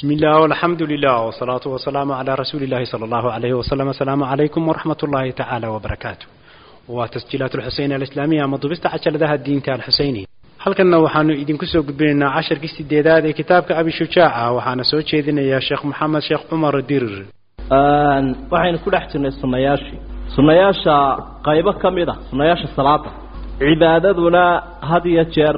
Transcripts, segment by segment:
بسم الله والحمد لله والصلاة والسلام على رسول الله صلى الله عليه وسلم. السلام عليكم ورحمة الله تعالى وبركاته. وتسجيلات الحسين الإسلامية مضبست عشر ذا الدين تاع الحسيني. هل كنا وحنا إذن كسو قبلنا 10 استدادات كتابك أبي شجاعة وحنا سويت شيء يا شيخ محمد شيخ عمر الدير. waxaynu ku dhex jirnay sunnayaasha qaybo kamida sunnayaasha salaada cibaadaduna had iyo jeer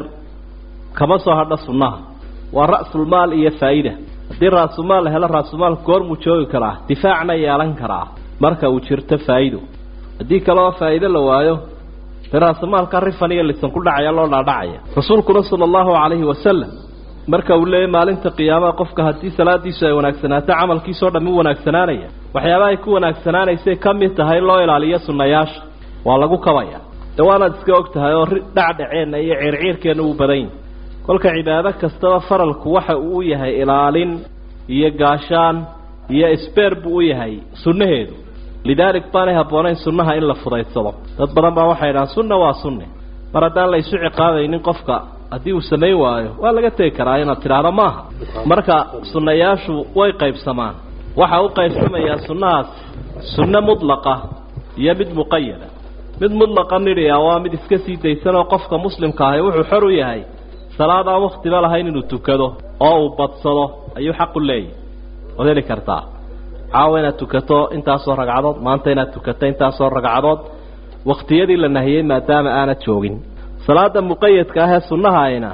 kama soo hadha sunnaha waa ra'sul maal iyo faa'iida hadii ra'sul maal hela ra'sul maal goor mu joogi karaa difaacna yeelan karaa marka uu jirto faa'iido hadii kale faa'iido la waayo ra'sul maal ka rifaniga lisan ku dhacaya loo dhaadhacaya rasuulku sallallahu alayhi wasallam marka uu leeyahay maalinta qiyaamaha qofka hadii salaadiisu ay wanaagsanaato amalkiisu dhammi wanaagsanaanaya waxyaabaha ay ku wanaagsanaanaysay kamid tahay loo ilaaliyo sunnayaasha waa lagu kabaya dawaanad iska ogtahay oo dhacdhaceena iyo circiirkeena uu badan kolka cibaado kasta faralku waxa uu yahay ilaalin iyo gaashaan iyo isbeer buu yahay sunnaheedu lidalik baana haboonay sunnaha in la fudaydsado dad badan baa waxay yiraahdaan sunna waa sunne mar haddaan la isu ciqaabaynin qofka hadii uu sameey waayo waa laga tagi karaa inaad tiraahdo maaha marka sunnayaashu way qaybsamaan waxa uu qaybsamayaa sunnahaas sunna mudlaqa iyo mid muqayyada mid mudlaqa niriya waa mid iska sii daysan oo qofka muslimka ah wuxuu xor u yahay salaada waqti la lahayn inuu tukado oo uu badsado ayuu xaq u leeyahay wadeli kartaa caawina tukato intaas oo ragcadood maanta inaad tukato intaas oo ragcadood waqtiyadii la nahiyay maadaama aana joogin salaada muqayyadka ah ee sunnahaayna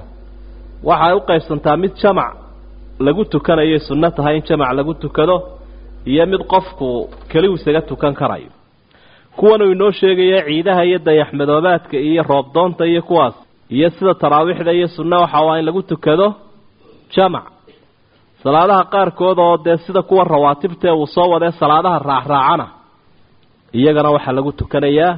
waxa uu qaybsantaa mid jamac lagu tukanayo sunna tahay in jamac lagu tukado iyo mid qofku kaliya isaga tukan karayo kuwan uu inoo sheegay ciidaha iyo dayaxmadoobaadka iyo roobdoonta iyo kuwaas iyo sida taraawiixda iyo sunna waxa waa in lagu tukado jamac salaadaha qaar kood oo sida kuwa rawaatibta uu soo waday salaadaha raacraacana iyagana waxa lagu tukanayaa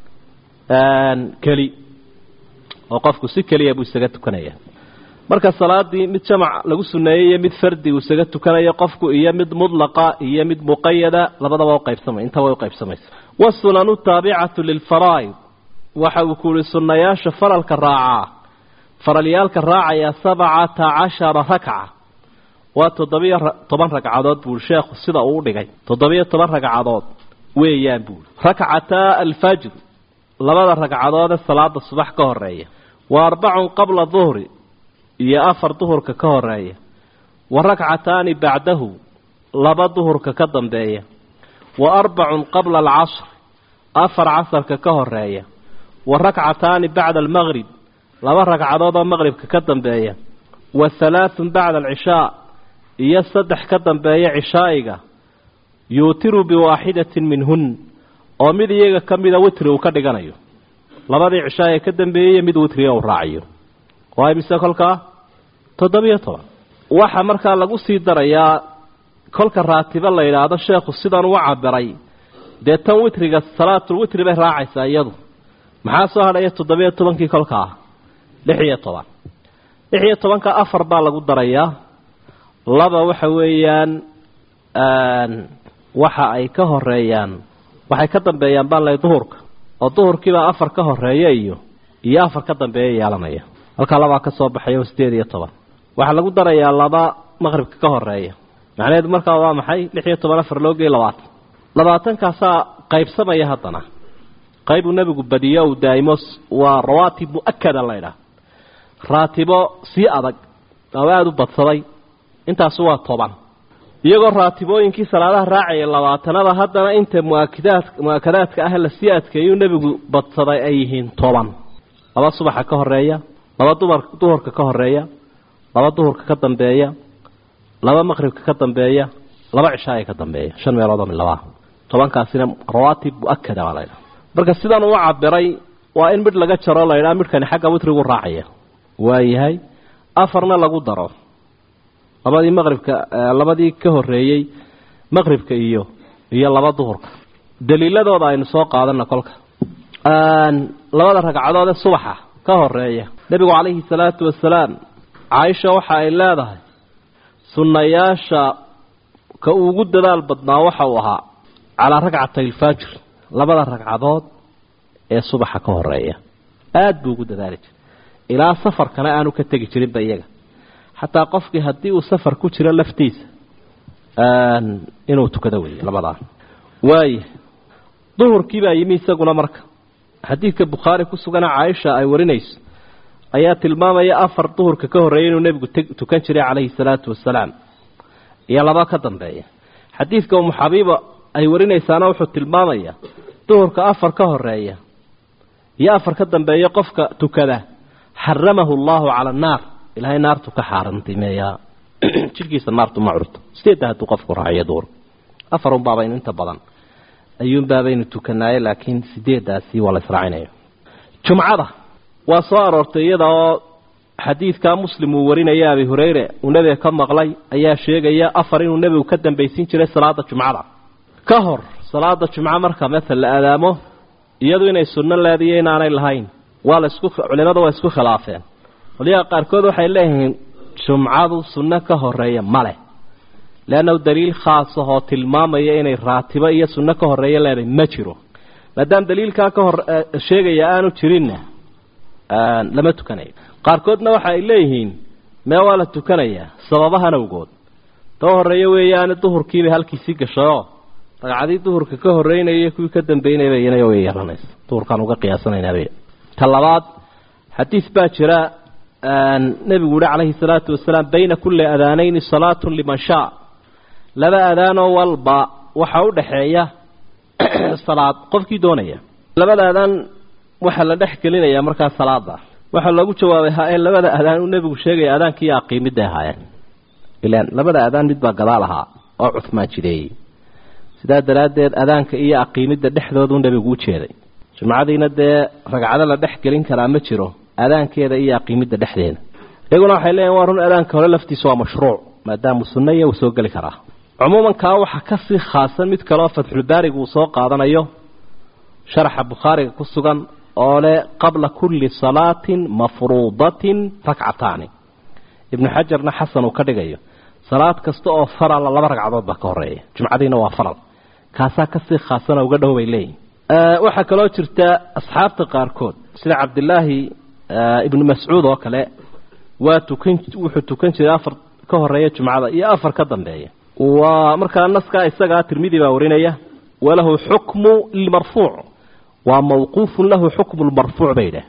kali oo qofku si kaliya buu isaga tukanaya marka salaadii mid jamac lagu sunneeyay mid fardi uu isaga tukanayo qofku iyo mid mudlaqa iyo mid muqayyada labadaba oo qaybsamay inta way qaybsamaysaa wasunanu tabi'atu lil faraa'id waxa uu ku sunnayaasha faralka raaca faralyaalka raacaya 17 rak'a wa 17 ragcadood buu sheekhu sida uu dhigay 17 ragcadood weeyaan buu rak'ata al-fajr labada ragcadood salaada subax ka horeeya وأربع قبل الظهر يا أفر ظهر كهرية وركعتان بعده لبا ظهر كقدم بيا وأربع قبل العصر أفر عصر كهرية وركعتان بعد المغرب لبا ركعتان المغرب كقدم بيا وثلاث بعد العشاء يصدح قدم بيا عشائقة يوتر بواحدة منهن ومذ يجا كمذا وتر وكدغنيو labadii cishaay ka dambeeyay mid witriyo raaciyo waa imisa kolka 17 waxa marka lagu sii darayaa kolka raatiba la yiraahdo sheekhu sidan uu cabiray tan witriga salaatul witri bay raacaysaa iyadu maxaa soo hadhay 17kii kolka 16 ka afar baa lagu darayaa laba waxa weeyaan waxa ay ka horeeyaan waxay ka dambeeyaan baa la duhurka oo duhurkiiba afar ka horeeya iyo afar ka dambeeya yeelanaya halka laba ka soo baxay 18 waxa lagu darayaa laba maghribka ka horeeya macnaheedu markaa waa maxay 16 afar loo geey 20 kaasa qaybsamaya hadana qaybu nabigu badiyo oo daa'imos waa rawaatib muakkada leeyahay raatibo si adag aad u badsaday intaas waa 10 iyagoo raatibooyinkii salaadaha raacay 20 hadana inta muakkadaadka ah la siyaadka iyo nabigu badsaday ay yihiin 10 laba subaxa ka horeeya laba duhurka ka horeeya laba duhurka ka dambeeya laba maghribka ka dambeeya laba cishaay ka dambeeya 5 meelood oo laba 10 kaasina rawaatib muakkada walaal marka sidan uu cabiray waa in mid laga jaro la yiraahdo midkan xagga witrigu raacaya waayahay afarna lagu daro labadii maghribka labadii ka horeeyay maghribka iyo laba duhurka daliiladooda aynu soo qaadana kolka labada ragcadood ee subaxa ka horeeya nabigu kaleeyhi salaatu wasalaam Aisha waxa ay leedahay sunnayaasha ka ugu dadaal badnaa waxa uu ahaa ala ragcatay al-fajr labada ragcadood ee subaxa ka horeeya aad buu ugu dadaalay ilaa safarkana aanu ka tagi jirin bayaga xataa qofkii haddii uu safar ku jiro laftiisa inuu tukado weeye labadaa waaye duhurkii baa yimi isaguna marka xadiidka bukhaari ku sugana caaisha ay warinayso ayaa tilmaamaya 4 duhurka ka horeeyay inuu nebigu tukan jiray calayhi salaatu wasalaam iyo 2 ka dambeeya xadiidka umu xabiiba ay warinaysaana wuxuu tilmaamaya duhurka 4 ka horeeya iyo 4 ka dambeeya qofka tukada xaramahu allahu cala annaar ilaahay naartu ka xaarantimeeya jirkiisa naartu ma curto sideeda hadduu qofku raaciyo duhur 4 baabayn inta badan ayuun baabaynu tukanaaye laakiin sideedaasi waa la israacinaya jumcada waa soo aroortay iyada oo xadiidka muslim uu warinaya abi hurayra uu nabiga ka maqlay ayaa sheegaya 4 inuu nabigu ka dambaysin jiray salaada jumcada ka hor salaada jumca marka mesela aadaamo iyadu inay sunno leedahay inaanay lahayn waa la isku culimada waa isku khilaafeen waliya qaarkood waxay leeyihiin jumcadu sunno ka horeeya male laana daliil khaas ah oo tilmaamaya inay raatiba iyo sunno ka horeeya leedahay ma jiro maadaama daliilka ka hor sheegaya aanu jirinna lama tukanayo qaarkoodna waxa ay leeyihiin ma waa la tukanaya sababahan awgood too horeeya weeyaan duhurkii bay halkiisii gasho ragcadii duhurka ka horeynayay kuwii ka dambeynayay inay way yeelanayso duhurkan uga qiyaasanaynaabay talabaad xadiis baa jira nabigu calayhi salaatu wasalaam bayna kulli adanayn salaatun liman shaa laba adaano walba waxa u dhaxeeya salaad qofkii doonaya labada adaan waxa la dhex gelinaya marka salaada waxa lagu jawaabay ha labada adaan uu nabigu sheegay adaankii aqoomida ahaayeen ilaan labada adaan mid baa gadaal ahaa oo Uthman jiray sidaa daraadeed adaanka iyo aqoomida dhexdooda uu nabigu u jeeday jumcadiina dee ragcada la dhex gelin kara ma jiro adaankeeda iyo aqoomida dhexdeeda iyaguna waxay leeyeen waa run adaanka hore laftiisa waa mashruuc maadaama sunnaya uu soo gali kara عموما كا waxa ka si khaasan mid kale oo Fathul Baari uu soo qaadanayo sharxa Bukhari ku sugan oo le qabla kulli salaatin mafruudatin rak'ataani Ibn Hajarna Hasan uu ka dhigayo salaad kasta oo faral 2 ragcadood ba ka horeeya jumcadiina waa faral kaasa ka si khaasan uga dhaway leeyin waxa kale oo jirta asxaabta qaarkood sida Abdullah ibn Mas'ud oo kale wuxuu tukan jiray 4 ka horeeya jumcada iyo 4 ka dambeeya ومركا النسكا إساقا ترمذي باورينيا وله حكم المرفوع وموقوف له حكم المرفوع بينه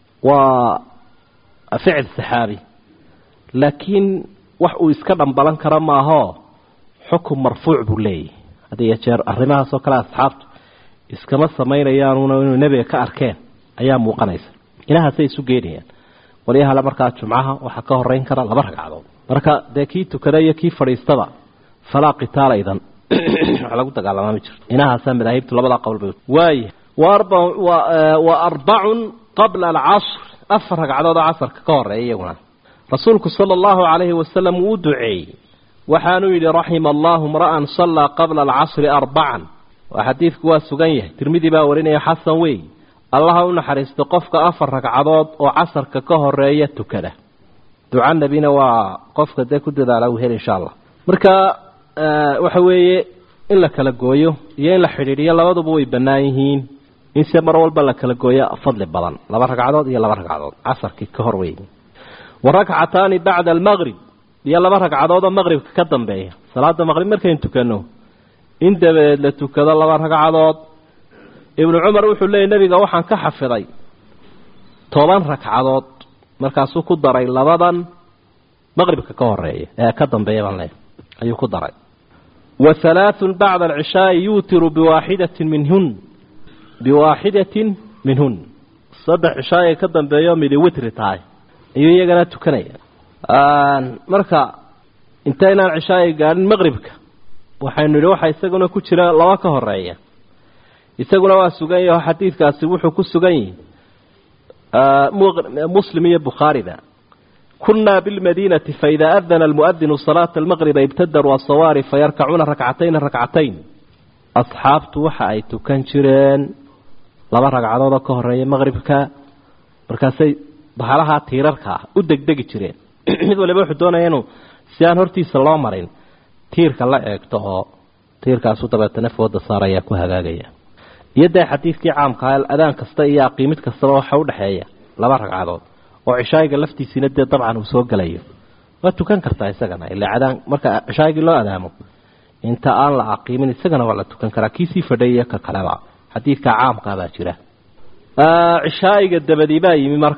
وفعل سحابي لكن وحو إسكا بلان كرما هو حكم مرفوع بولي هذا يجير أرماها سوكلا أصحابت إسكا مصمين أيانون ونبي كأركان أيام موقنيس إنها سيسو جينيا وليها لمركا جمعها وحكاه الرين كرا لبرك عضو مركا داكيتو كرايا كيف فريستبع فلا قتال أيضا على قلت قال ما مجر إنها سامر هيبت لبضع قول بيوت واي وأربع قبل العصر أفرق عدد عصر كقار أيهنا رسولك صلى الله عليه وسلم ودعي وحانوي لرحم الله امرأ صلى قبل العصر 4 وحديث كواس سجيه ترمذي باورين يا حسن وي الله نحرس تقفك أفرق عدد وعصر كقار أيهتك كده دعاء نبينا وقفك ده كده على وهير إن شاء الله مركا waxa weeye in la kala gooyo iyo in la xiriiriyo labaduba way banaan yihiin in si mar walba la kala gooyo fadli badan 2 ragcadood iyo 2 ragcadood casarkii ka hor weeyay warak'ataani ba'da al-maghrib iyo 2 ragcadood oo maghribka ka dambeeya salaada maghrib markay tukano in dabeed la tukado 2 ragcadood ibn umar wuxuu leeyahay nabiga waxaan ka xafiday 10 ragcadood markaas uu ku daray labadan maghribka ka horeeya ka dambeeya baan leeyahay ayuu ku daray وثلاث بعد العشاء يوتر بواحدة منهن صدح عشاء كدن بيوم الوتر تاعي ايو يغنا تكنيا marka intayna عشاء gaarin maghribka waxaynu waxa isaguna ku jira 2 ka horeeya isaguna waa sugan yahay xadiidkaasi wuxuu ku sugan yahay Muslim iyo Bukhari كنا بالمدينة فإذا أذن المؤذن صلاة المغرب ابتدروا الصواري فيركعون ركعتين أصحاب توحى أي تكنشرين لما ركعوا كهرية مغربك مركزي بحالها تيرركا ودق جرين هذول بيحدون ينو سيان هرتي سلام مرين تيرك الله يكتوه تيرك أسوطة بتنفوض الصارية كهذاقية يدى حديث كي عام قال أذان كستيا قيمة كستروح حول حياة لما ركعوا وعشاء لفتي سنده طبعا وسو غلايو وتكن كرتا إسقنا إلا عدان مركا عشاء الله أدامه أنت آن العقيم إسقنا ولا تكن كراكيسي فدية ككلام حديث كعام كذا شراء عشاء قد بدي باي ممرك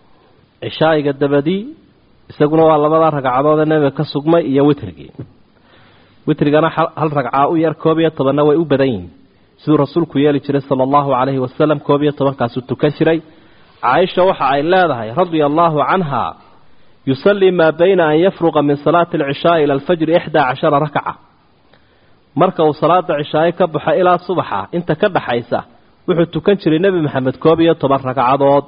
عشاء قد بدي إسقنا والله ما رجع عضاض النبي كسقما يوترجي وترجعنا هل رجعوا يركبوا طبعا ويبدين سيد رسولك يالي صلى الله عليه وسلم كوبية طبعا كاسو تكسري عائشة وحى إلى رضي الله عنها يصلي ما بين أن يفرغ من صلاة العشاء إلى الفجر 11 ركعة مركو صلاة العشاء كبح إلى الصبح انت كبح عيسى وحد تكنشري النبي محمد كوبية طبعا ركعة ضاد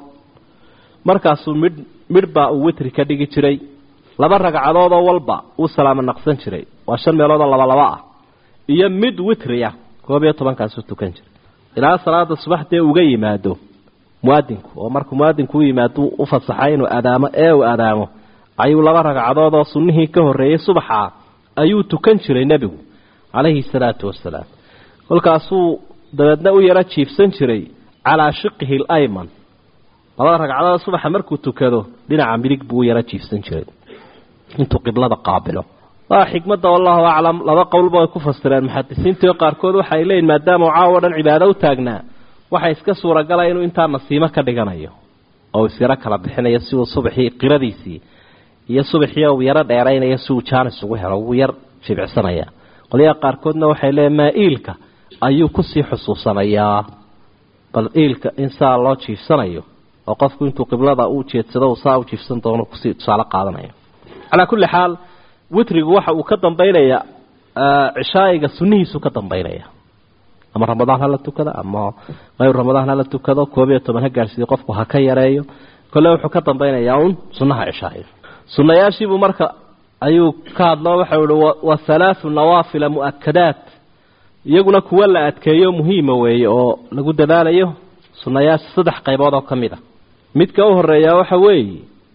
مركاسو مربا ووتر كديجي تري لبا ركعة ضاد والبا والسلام النقصان تري وعشان ميلاد الله لبا iyo mid witriya 12 kaasoo tukan jir ilaa salaada subaxdee uga yimaado muadinku oo markuu muadinku yimaado u fasaxay inuu aadaamo ayuu laba ragcadood oo sunnihii ka horeeyay subaxa ayuu tukan jiray nabigu alayhi salaatu wassalaam kolkaasuu dabadna u yara jiifsan jiray ala shiqihi al-ayman laba ragcadood subaxa markuu tukado dhinaca midig buu yara jiifsan jiray intuu qiblada qaabilo حكمة والله أعلم لذا قول بأي كفسر المحدثين تقار كود وحي لين ما دام عاودا عبادة وتاجنا وحي اسكسر رجلا إنه أنت نصيمة كدجنايه أو سيرك على بحنا يسوع الصبح قرديسي يصبح يوم يرى دايرين يسوع كان الصبح وير في بعسنايا قل يا قار كودنا وحي لين ما إلك أيو كسي حصوصنا يا بل إلك إنسان الله شيف سنايو وقف كنت قبل أوتش يتصدق وصاو شيف سنتون كسي تصالح قادنا على كل حال witrigu waxa uu ka dambeynaya cishaayiga sunnihiisu ka dambeynaya ama ramadaan la tukada ama qayb ramadaan la tukado 12 ha gaarsiyo qofku ha ka yareeyo kale wuxuu ka dambeynaya sunnaha cishaayiga sunnayaashiibu marka ayuu ka hadlo waxa uu wa salaasu nawaafil muakkadat iyaguna kuwa la adkeeyo muhiim weeye oo lagu dadaalayo sunnayaas saddex qaybood oo kamid ah midka u horeeya waxa weeye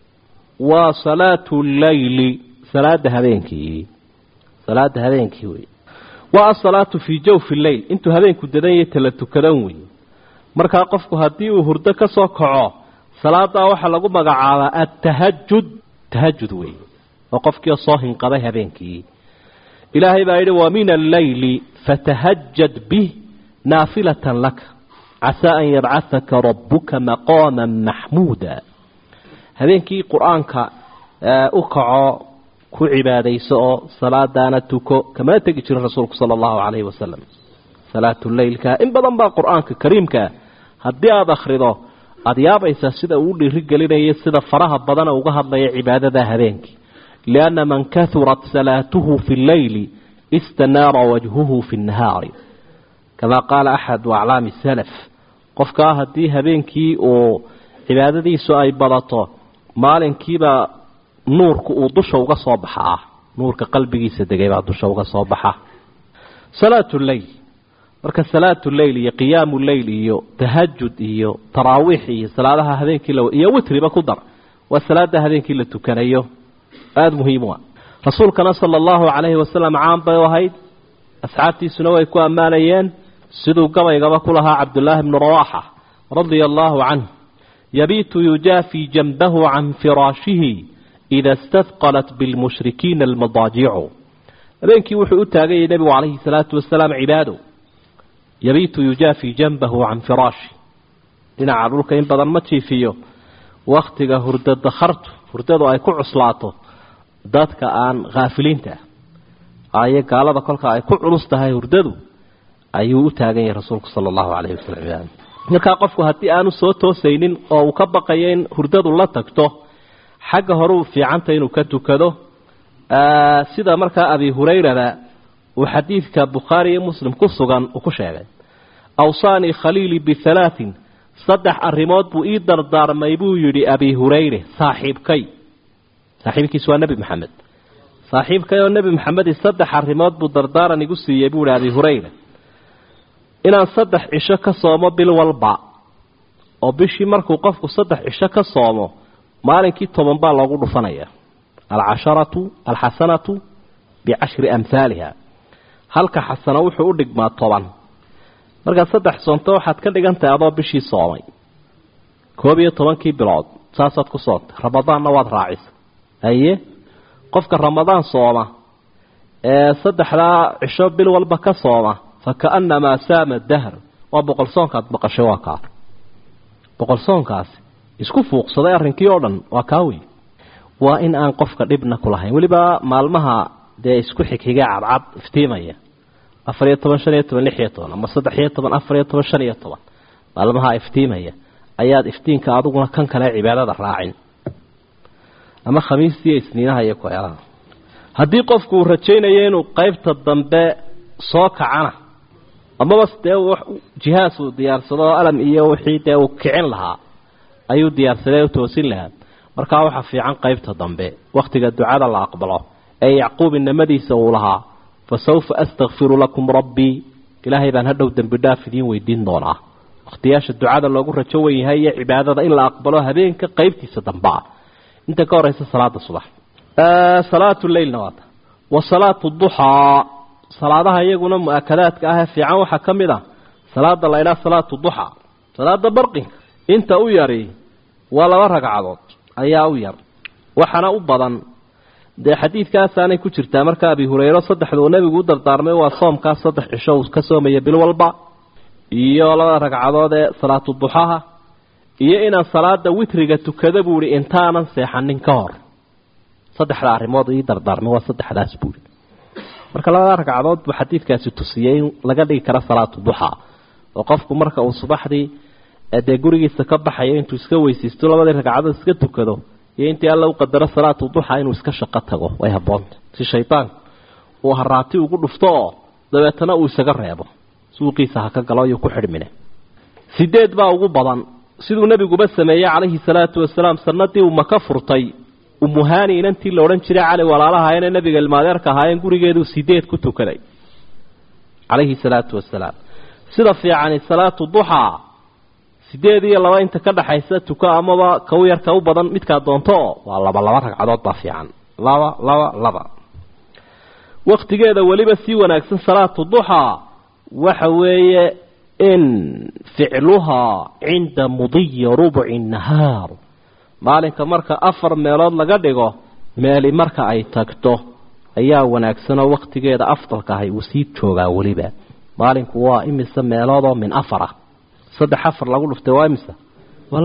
wa salaatu layli صلاة هذينكي وي والصلاة في جوف الليل انتو هذينكو ددان يتلتو كدنوي marka qofku hadii uu hurdo ka soo kaco salaada waxa lagu magacaabaa tahajjud way oo qofkii soo hinqaday habeenkii ilaahay baa yiri wa min al-layli fatahajjad bih nafilatan lak asa an yab'athaka rabbuka maqaman mahmuda habeenkii quraanka u kaco ku cibaadayso salaadana tuko kama tagi jirin rasuulku sallallahu alayhi wasallam salaatu leeylka in badan ba quraanka kariimka hadii aad akhrido aad yaabaysa sida uu dhiri galinayo sida faraha badan uga hadlaya cibaadada habeenkii lianna man kathurat salatuhu fi al-layli istanara wajhuhu fi an-nahar kama qala ahad wa'lami salaf qofka hadii habeenkii oo cibaadadiisu ay badato maalinkiiba nuurku uu dusha uga soo baxaa nuurka qalbigiisa degay baa dusha uga soo baxa salaatu layl marka salaatu layl iyo qiyaamu layl iyo tahajjud iyo taraawih iyo salaadaha habeenkii iyo witriba ku dar wa salaada habeenkii la tukanayo aad muhiim ah rasuulkana sallallahu alayhi wasallam caan bay wahayd asxaabtiisuna way ku amaanayeen sidoo gabaygaba ku lahaa Abdullah ibn Rawaha radiyallahu anhu yabitu yujafi janbahu an firashihi إذا استثقلت بالمشركين المضاجع بينك وحو تاغي النبي عليه الصلاة والسلام عباده يبيت يجافي جنبه عن فراشه إن عروك إن بضمتي فيه وقتك هردد هردد أي كعصلاته ذاتك عن غافلين ته أي قال بقولك أي كعرصته هردد أيو تاغي رسولك صلى الله عليه وسلم يعني نكا قفك هاتي آنو صوته سينين أو كبقيين هردد الله تكته حق هروب في عنتين وكتكده سيدا مركا أبي هريرة وحديث كبخاري مسلم كسوغان وكشاغا أوصاني خليلي بثلاث صدح الرماد بإيدر دار ميبو يري أبي هريرة صاحبك سوى النبي محمد صاحبك يا النبي محمد صدح الرماد بدردار نقصي يبو أبي هريرة إن صدح عشاك صوم بالوالبع وبشي مركو قفك صدح عشاك صوم maalinkii 10 baa lagu dhufanaya al-asharatu al-hasanatu bi10 amsalha halka xasana wuxuu u dhigmaa 10 marka saddex soonto waxaad ka dhigantahay adoo bishii soomay 12 bilood saasaad ku soonto ramadaanna waad raacis aye qofka ramadaan sooma saddexda cisho bil walba ka sooma fakaannama saama dahr wa boqol soonkaad baqashay waa ka boqol soonkaas isku fuuqsaday arrinkii oo dhan waa kaawi waa in aan qofka dhibna ku lahayn waliba maalmaha de isku xigxiga cadcad iftiimaya 14 15 ama 13 14 15 maalmaha iftiimaya ayaad iftiinka aduguna kan kale cibaadada raacin ama khamiistii isniinaha iyo qoyalaha haddii qofku rajaynayo inuu qaybta dambe soo kacana ama bas jihaas uu diyaarsado alam iyo wixii de uu kicin lahaa ayuu diyaarsaday oo toosin lahaa marka waxa fiican qaybta dambe waqtiga ducada la aqbalo ay yacquub inamadiisa uu lahaa fasawfa astaghfiru lakum rabbi ilaahay baan hadhow dambi dhaaf idin weydiin doonaa waqtiyaasha ducada loogu rajo weeyahay iyo cibaadada in la aqbalo habeenka qaybtiisa dambe inta ka horeysa salaada subax salaatu layl nawata wa salaatu duha salaadaha iyaguna muakadaadka ah fiican waxa kamida salaada la ilaa salaatu duha salaada barqin inta u yari waa laba ragcadood ayaa u yar waxana u badan de xadiidkaas aanay ku jirtaa marka abi hurayra saddexdoo nabigu u dardaarmay waa soomka saddex cisho ka soomaya bil walba iyo laba ragcadood ee salaatu duha iyo in salaada witriga tukada buuri intaanan seexanin ka hor saddexda arimood ay dardaarmay waa saddexdaas buuri marka laba ragcadood buu xadiidkaasi tusiyay laga dhigi kara salaatu duha oo qofku marka uu subaxdii de gurigiisa ka baxay intuu iska weysiisto labada ragcadood iska tukado iyo intii alla u qadaro salaatu duha inuu iska shaqo tago way haboonta si shaytaan uu haraati ugu dhufto dabeetana uu isaga reebo suuqiisa ha ka galo iyo ku xidhmine sideed baa ugu badan sidoo nabigu ba sameeyay kaleey salaatu wasalaam sanadii uu maka furtay umuhani inantii la oran jiray cali walaalaha ayna nabiga ilmaadeerka ahaayeen gurigeedu sideed ku tukaday kaleey salaatu wasalaam sida fiican salaatu duha sideed iyo laba inta ka dhaxaysa tuka amaba ka yarka u badan midka doonto waa laba ragcadood ba fiican laba waqtigeeda waliba si wanaagsan salaatu duha waxa weeye in ficluha inda mudhi rubu' an-nahar maalinka marka afar meelood laga dhigo meeli marka ay tagto ayaa wanaagsan waqtigeeda afdalka ah uu sii joogaa waliba maalinku waa imisa meelood oo min afara saddex afar lagu dhuftay waa imisa waa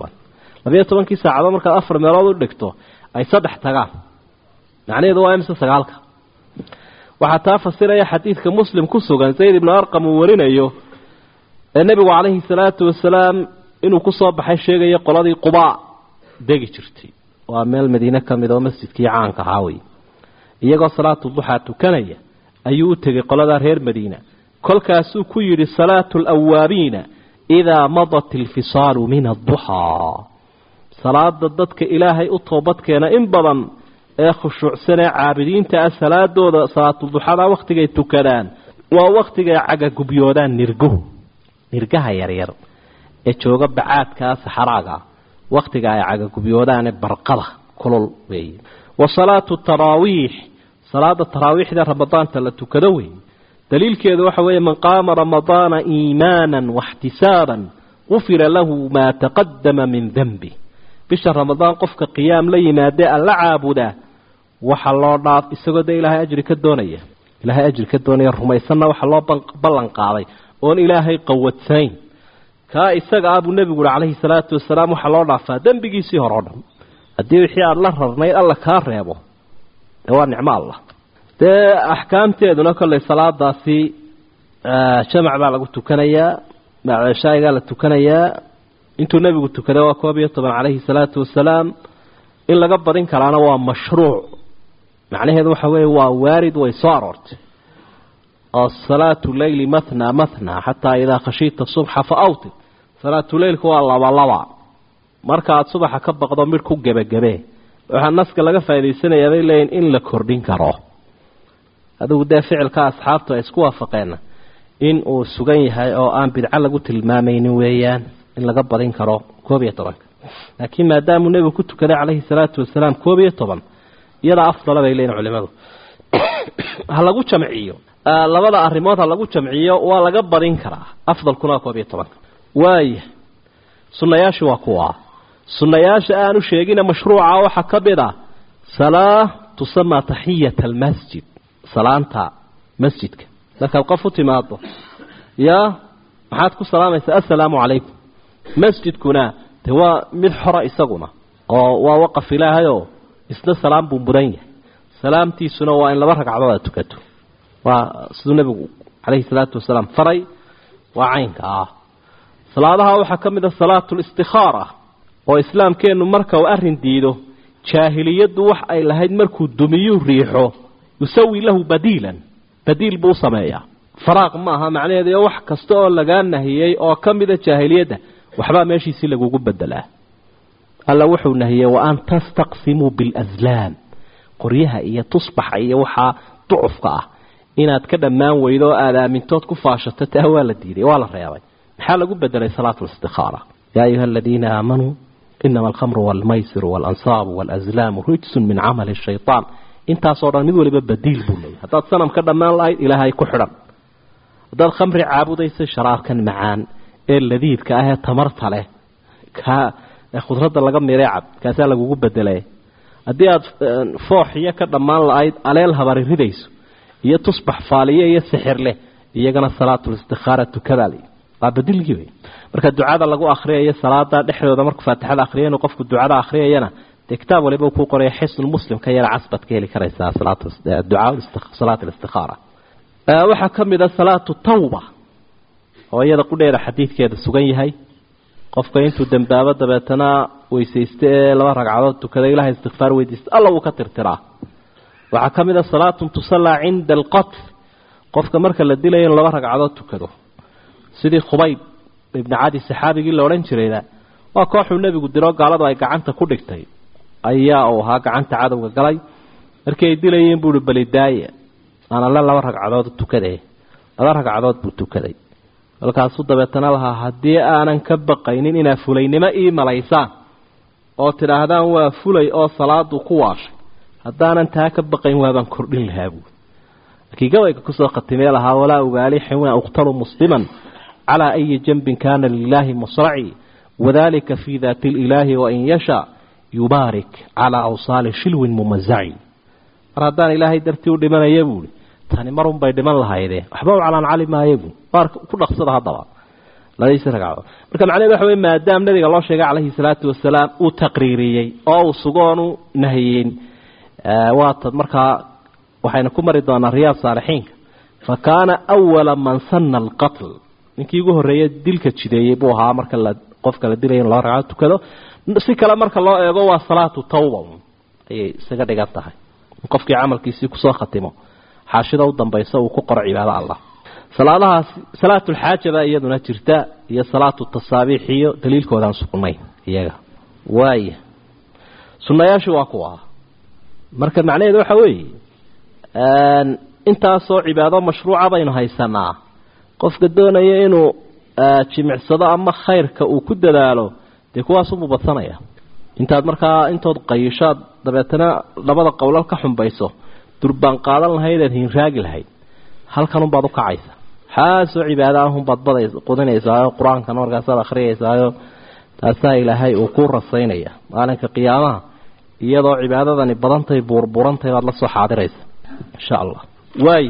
12 kii saacado marka afar meelood u dhigto ay saddex tagaan macnaheedu waa imisa sagaalka waxa taafasiraya xadiidka muslim ku sugan zayd ibn arqam warinayo nabigu kaleey salaatu wasalaam inuu ku soo baxay sheegay qoladii quba degi jirtay waa meel madiina kamid oo masjidkii caanka ahaa iyagoo salaatu duha tukanaya ayuu u tagay qolada reer madiina kolkaas uu ku yiri salaatu al-awwabina idha madat al-fisal min ad-duha salaada dadka ilaahay u toobadkeena in badan ee khushuucsanaa caabidiinta salaadooda salaatu duha waqtiga tukadaan waa waqtiga caga gubyoodaan nirgaha yaryar ee jooga bacaadka saxaraaga waqtiga ay caga gubyoodaan barqada kulul weey wa salaatu tarawih salaada tarawihda ramadaanta la tukado weey daliilkeedu waxa weeye man qaama ramadaana iimaanan wa ihtisaaban ghufira lahu ma taqaddama min dhanbi bisha ramadaan qofka qiyaam la yimaade alla caabuda waxa loo dhaaf isagoo de ilaahay ajri ka doonaya rumaysanna waxa loo ballan qaaday oo ilaahay qawadsayn ka isaga abu nabigu kaleey salaatu wasalaam waxa loo dhaafaa dambigiisii hore oo dhan hadii wixii aad la rarnay alla ka reebo waa nicmo allah de ahkaamteeduna kale salaadaasi jamac baa lagu tukanayaa macaashayga la tukanayaa intuu nabigu tukaday waa 12 kaleey salaatu wasalaam in laga badin karaana waa mashruuc macnaheedu waxa weeye waa waarid way soo aroortay as-salatu layli mathna hatta idha khashita subha fa'awti salatu laylku waa laba marka aad subaxa ka baqdo mid ku gabagabe waxa naska laga faa'iideysanayaa leeyin in la kordhin karo aduu da ficilka asxaabtu ay isku waafaqeen in uu sugan yahay oo aan bidca lagu tilmaamaynin weeyaan in laga badin karo 12 laakiin maadaama nabigu ku tukaday kaleey salaatu wasalaam 12 yada afdal bay leeyihiin culimadu hal lagu jamciyo labada arimood hal lagu jamciyo waa laga badin karaa afdalkuna 12 waay sunnayaashu waa kuwa sunnayaasha aanu sheegina mashruuca waxa ka bida salaa تسمى تحية المسجد صلاة مسجدك لك القف تماطه يا محاتكم سلام السلام عليكم مسجد كنا هو مدحر إسقنا ووقف إلهي إسنا سلام بمبرين سلامتي سنة وإن لبرك عضوة تكتو وسيدنا النبي عليه الصلاة والسلام فري وعينك صلاة وحكم الصلاة الاستخارة وإسلام كأنه مركه وأرن ديده جاهلية وح أي لهيد مركو دميو ريحه يسوي له بديل بوصمايا فراغ معها معناه ذي وح كستو لقانا هي أو كم إذا جاهلية وحبا ماشي سيلق وقب بدله ألا وحونا هي وأن تستقسموا بالأزلام قريها هي تصبح هي وحا ضعفقة إن أتكلم ما ويدو آلا من توت كفاشة تتهوى للديري ولا الرياضي حال قب بدله صلاة الاستخارة يا أيها الذين آمنوا إنما الخمر والميسر والأنصاب والأزلام رجس من عمل الشيطان انت صورا مدو لبا بديل بولي هذا صنم كذا ما لا إلهي كحرم هذا الخمر عابديس شراب كان معان الذي كأه تمرت عليه خضرة لقى مريعب كاسا لقوا بدله هذه فوحية كذا ما لا عليه الهبار الهديس هي تصبح فالية هي السحر له هي كان الصلاة الاستخارة كذلك بديل جوي marka ducada lagu akhriyo salaada dhexdooda markuu faatixada akhriyo qofku ducada akhriyayna kitaab waliba ku qoray xisn muslim ka yar casbad ka heli karaysa salaatu istikhara waxa kamida salaatu tawba oo iyada qudheeda xadiidkeeda sugan yahay qofka intuu dambaaba dabeetana weysaystay laba ragcadood tukada ilaahay istighfar weydiista Allah uu ka tirtiraa waxa kamida salaatu tusalla inda alqatl qofka marka la dilayo laba ragcadood tukado sidii khubayb ibn عادي الصحابي اللي oran jireeda waa kooxu nabigu diro gaaladu ay gacanta ku dhigtay ayaa oo ha gacanta cadawga galay markay dilayeen buu balidaaya ana la laba ragcadood tukaday laba ragcadood buu tukaday halkaas u dabeetana laha hadii aanan ka baqaynin ina fulaynimo ii malaysaan oo tiraahdaan waa fulay oo salaadu ku waashay hadaanan taa ka baqayn waaban kordhin lahaa buu kiigawayga ku soo qatimay laha walaa ugaali xawna uqtalu musliman على أي جنب كان لله مصرعي وذلك في ذات الإله وإن يشاء يبارك على أوصال شلو ممزعي رادان إلهي درتيو لمن يبول تاني مرهم بيد من الله يديه أحباب على علي ما يبول بارك كل قصدها طبعا لا يسرق عوض مركب عليه بحوين ما دام نبي الله شيء عليه الصلاة والسلام وتقريري أو صغان نهيين واطد مركب وحينكم مرضان الرياض صالحين فكان أول من سن القتل ninkii ugu horeeyay dilka jideeyay buu ahaa marka la qofka la dilay in la raaco tukado si kala marka loo eego waa salaatu tawba ay isaga dhigan tahay qofkii amalkiisa ku soo khatimo xaashida u dambaysa uu ku qoro cibaadada Allah salaadahaas salaatu al-haaja iyaduna jirta iyo salaatu tasaabiix iyo daliilkooda aan sugnay iyaga waay sunnayaashu waa kuwa marka macnaheedu waxa weeye inta soo cibaado mashruuca baynu haysanaa qofka doonaya inuu jimicsado ama khayrka uu ku dadaalo de kuwaas uu badsanaya intood qayishaad dabeetana labada qowlal ka xumbayso durban qaadan lahayd in raagi lahayd halkan baad u kacaysa xaaso cibaadaahum badbadaysa qodinaysa quraanka markaas aad akhriyaysaa taasa ilaahay uu ku rasaynaya maalinka qiyaamaha iyadoo cibaadadani badantay burburantay baad la soo xaadiraysa insha Allah waay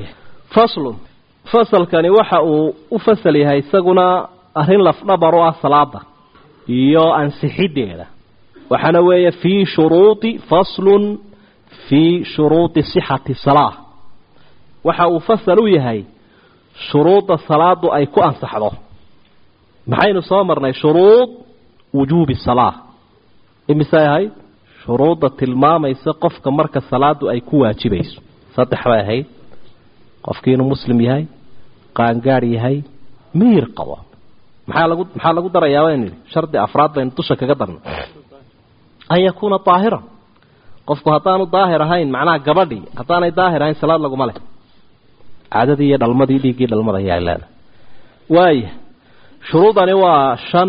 fasalkani waxa uu u fasal yahay isaguna arin lafdhabar oo salaada iyo ansixideeda waxana weeye fi shuruuti faslun fi shuruuti sihhati salah waxa uu fasal u yahay shuruuda salaadu ay ku ansaxdo maxaynu soo marnay shuruud wujubi salah imisahay shuruuda tilmaamaysa qofka marka salaadu ay ku waajibayso saddex way ahayd qofkii inuu muslim yahay qaan gaar yahay miir qabo maxaa lagu darayaa in shardi afraad bayn dusha kaga darno ay yakuna taahira qofku hadaanu daahir ahayn macnaha gabadhi hadaanay daahir ahayn salaad lagu male caadadii iyo dhalmadii dhiigii dhalmada ayaa leedahay waay shuruudani waa shan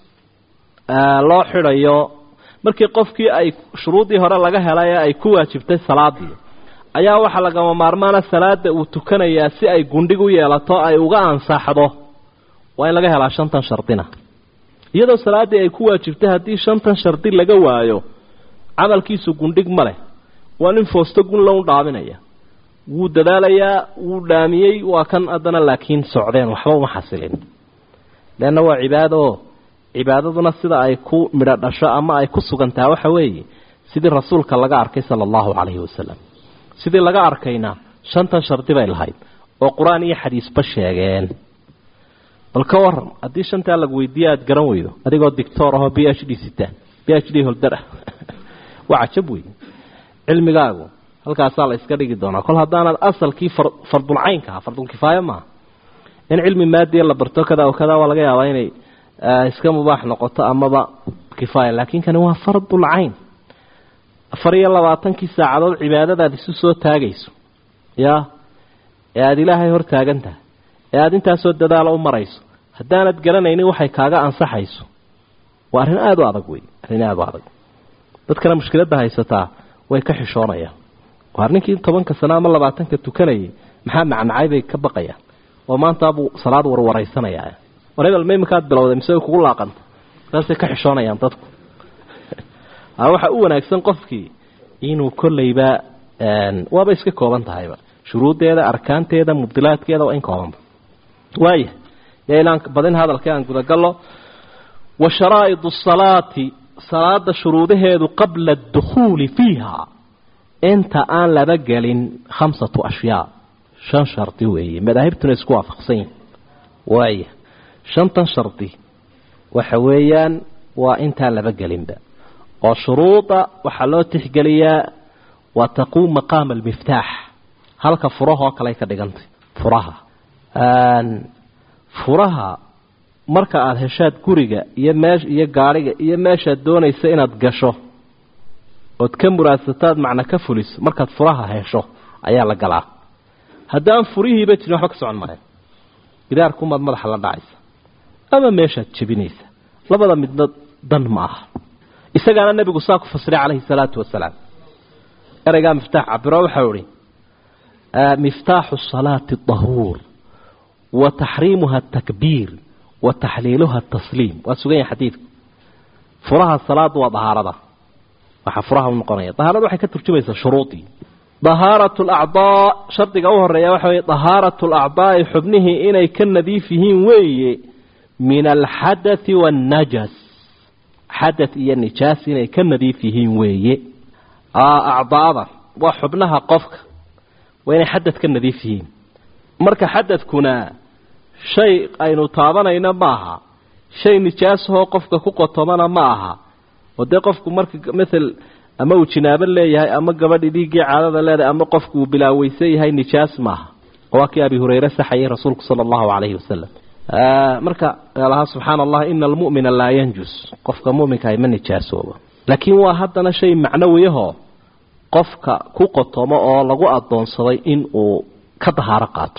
loo xirayo markii qofkii ay shuruudii hore laga helay ay ku waajibtay salaadii ayaa waxa laga maarmaana salaada uu tukanayaa si ay gundhig u yeelato ay uga ansaxdo waa in laga helaa shantan shardina iyadoo salaadii ay ku waajibtay hadii shantan shardi laga waayo amalkiisu gundhig male وأن فوستقون لون ضامنية ودلاليا وداميي وكان أدنى لكن سعودين وحبوا محصلين لأنه cibaadaduna sida ay ku midho dhasho ama ay ku sugantaa waxa weeye sidii rasuulka laga arkay sallallahu alayhi wasallam sidii laga arkayna shantan sharti bay lahayd oo quraan iyo xadiis ba sheegeen balka waran hadii shanta lagu weydiiyo aad garan weydo adigoo doctor ah PhD sita PhD holder waa cajab weey cilmigaagu halkaas la iska dhigi doona kol hadaanad asalkii fardul aynka fardul kifaaya ma in cilmi maadi la barto kada oo kada waa laga yaabaa inay iska mubaax noqoto amaba kifaaya laakiin kan waa fardul ayn 24 saacadood cibaadadaad isu soo taagayso aad ilaahay hor taaganta aad inta soo dadaal u marayso hadaanad garanaynin waxay kaaga ansaxayso waa arin aad u adag weey arin aad u adag dadkana mushkiladda haysata way ka xishoonayaan waa ninkii 10 sano ama 20 ka tukanayay maxaa macnacay bay ka baqayaan oo maanta abu salaad warwaraysanaya wareed almeemkaad bilowday mise kugu laaqanta taasay ka xishoonayaan dadku waxa uu wanaagsan qofkii inuu kullayba waaba iska kooban tahayba shuruudeeda arkaanteeda mubdilaadkeeda waa in kooban waaya yeelan badan hadalka aan guda galo wa sharaa'idu salaati salaada shuruudaheedu qabla ad-dukhul fiha inta aan laba galin 5 ashyaa 5 sharti weeye madaahibtuna isku waafaqsan waaya 5 sharti waxa weeyaan waa inta laba galinba oo shuruuda waxa loo tixgeliyaa wa taqum maqam al-miftah halka furaha kale ka dhigantay furaha marka aad heshaad guriga iyo gaariga iyo meesha doonaysa inaad gasho oo ka muraasataad macna ka fulis markaad furaha hesho ayaa la galaa hadaan furihiiba jirin wax ka socon maayo gidaarku madaxa la dhacaysa ama meesha jabinaysa labada midna dan ma aha isagana nabigu saaku fasray calayhi salaatu wasalaam erayga miftaax abiro waxa uu yiri miftaaxu salaati ad-duhur wa tahrimuha at-takbir wa tahliluha at-taslim wa sugay xadiid furaha salaadu waa dahaarada waxa furaha uu noqonaya dahaarada waxay ka turjumaysaa shuruudi dahaaratu al-a'dhaa shartiga u horeeya waxa weeye dahaaratu al-a'dhaa xubnihi inay ka nadiif yihiin weeye min al-hadath wan-najas hadath iyo nijaas inay ka nadiif yihiin weeye a'dhaada wa xubnaha qofka وين حدث كالنظيفين مركا حدث كنا شيء أين طابنا معها شيء نجاسه قفك كقطمنا معها ودي قفك مركا مثل أما وشناب اللي هاي أما قبل يجي على ذلك أما قفك بلا ويسي هاي نجاس معها وكي أبي هريرة سحي رسولك صلى الله عليه وسلم مركا الله سبحان الله إن المؤمن لا ينجس قفك مؤمن كاي من نجاسه لكن واحدنا شيء معنويه qofka ku qotomo oo lagu adoonsaday in uu ka dahaaro qaato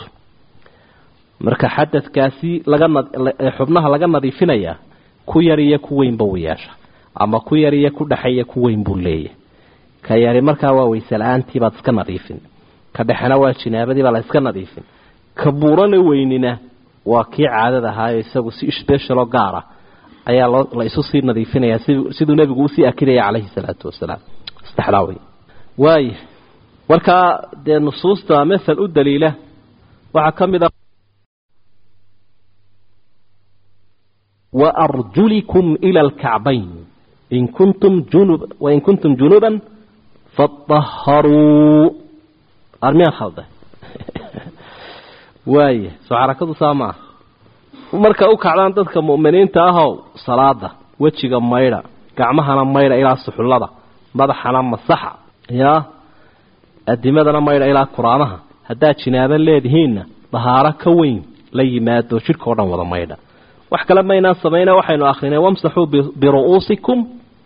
marka xadadkaasi xubnaha laga nadiifinaya ku yariya ku weyn buu yeesha ama ku yariya ku dhaxaya ku weyn buu leeyahay ka yari marka waa weysalaantii baad iska nadiifin ka dhaxana waa jinaabadii baa la iska nadiifin ka buurana weynina waa kii caadada ahaa isagu si special oo gaar ah ayaa la isu sii nadiifinaya sidoo nabigu u sii akiraya calayhi salaatu wasalaam istaxlaawi واي وركا دي نصوص مثل الدليله وحكمد وارجلكم الى الكعبين ان كنتم جنوبا فطهروا ارميان خالده واي سعركده ساما marka u kacdaan dadka muuminiinta ah salaada wajiga mayra gacmahana mayra ilaa suxullada madaxana masaxa يا الدماء ما إلى قرآنها هذا جنابا لدهين ظهار كوين لي ماد وشرك ورا ولا ميدا وحكى لما يناس بينا وحين آخرين وامسحوا برؤوسكم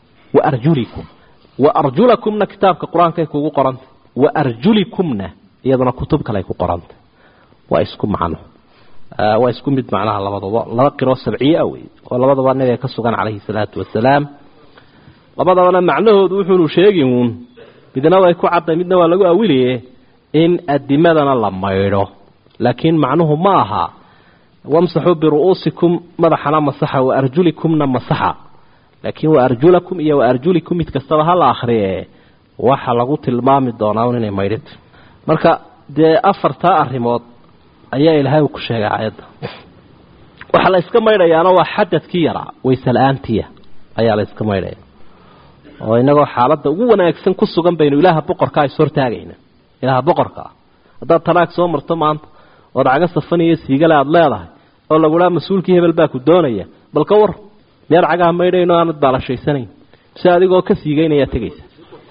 وأرجلكم كتاب كقرآن كيكو قرآن وأرجلكم يضنا كتب كلايكو قرآن وإسكم عنه وإسكم بد معناها الله قراءة 7 أوي والله بضوا النبي كسوغان عليه الصلاة والسلام لبضوا معناه دوحون وشيقون midna way ku caday midna waa lagu awiliyay in adimadana la mayro laakiin macnuhu ma aha wamsahu bi ru'usikum madaxana masaha wa arjulikumna masaha laakiin wa arjulakum iyo wa arjulikum mid kastaba hal akhriye waxa lagu tilmaami doonaa inay maydhito marka dee afarta arrimood ayaa ilaahay ku sheegay aayadda waxa la iska maydhayaana waa xadadkii yaraa waysal'aantiya ayaa la iska maydhaya oo inagoo xaaladda ugu wanaagsan ku sugan baynu ilaaha boqorka ay soo taagayna ilaaha boqorka haddaad talaag soo marto maanta oo dhacaga safaniyo siigale aad leedahay oo lagu dhaha mas-uulkii hebel baa ku doonaya bal ka war meel cagaha maydhayno aanad baalashaysaneyn si adigoo ka siigaynaya tegaysa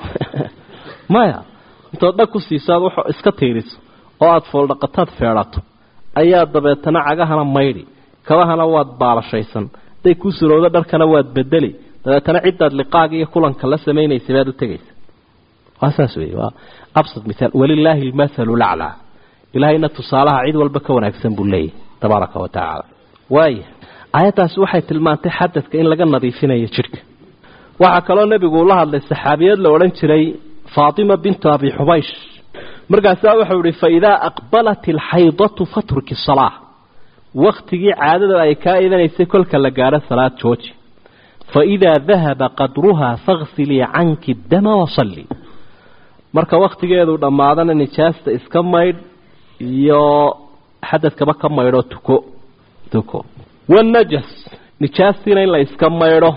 maya intood dhag ku siisaad wax iska tiiriso oo aad fooldhaqataad feedhato ayaa dabeetana cagahana maydhi kabahana waad baalashaysan haday kuu surowdo dharkana waad bedeli dabeetana ciddaad liqaaga iyo kulanka la samaynaysa baad u tegaysa waa saas wey waa absad misaal walilaahi almathalu laclaa ilaahayna tusaalaha cid walba ka wanaagsan buu leeyahy tabaaraka wa tacaala waaya aayaddaasi waxay tilmaantay xadadka in laga nadiifinayo jidhka waxaa kaloo nebigu la hadlay saxaabiyad la odhan jiray faatima bintu abi xubaysh markaasaa wuxuu ihi faidaa aqbalat alxaydatu fatruki salaa waktigii caadada ay kaa idanaysay kolka la gaadho salaad jooji faidaa dahaba qadruhaa faghsilii canki dama wasalli marka waktigeedu dhammaadana nijaasta iska maydh iyo xadadkaba ka maydho tuko wanajas nijaastiina in la iska maydho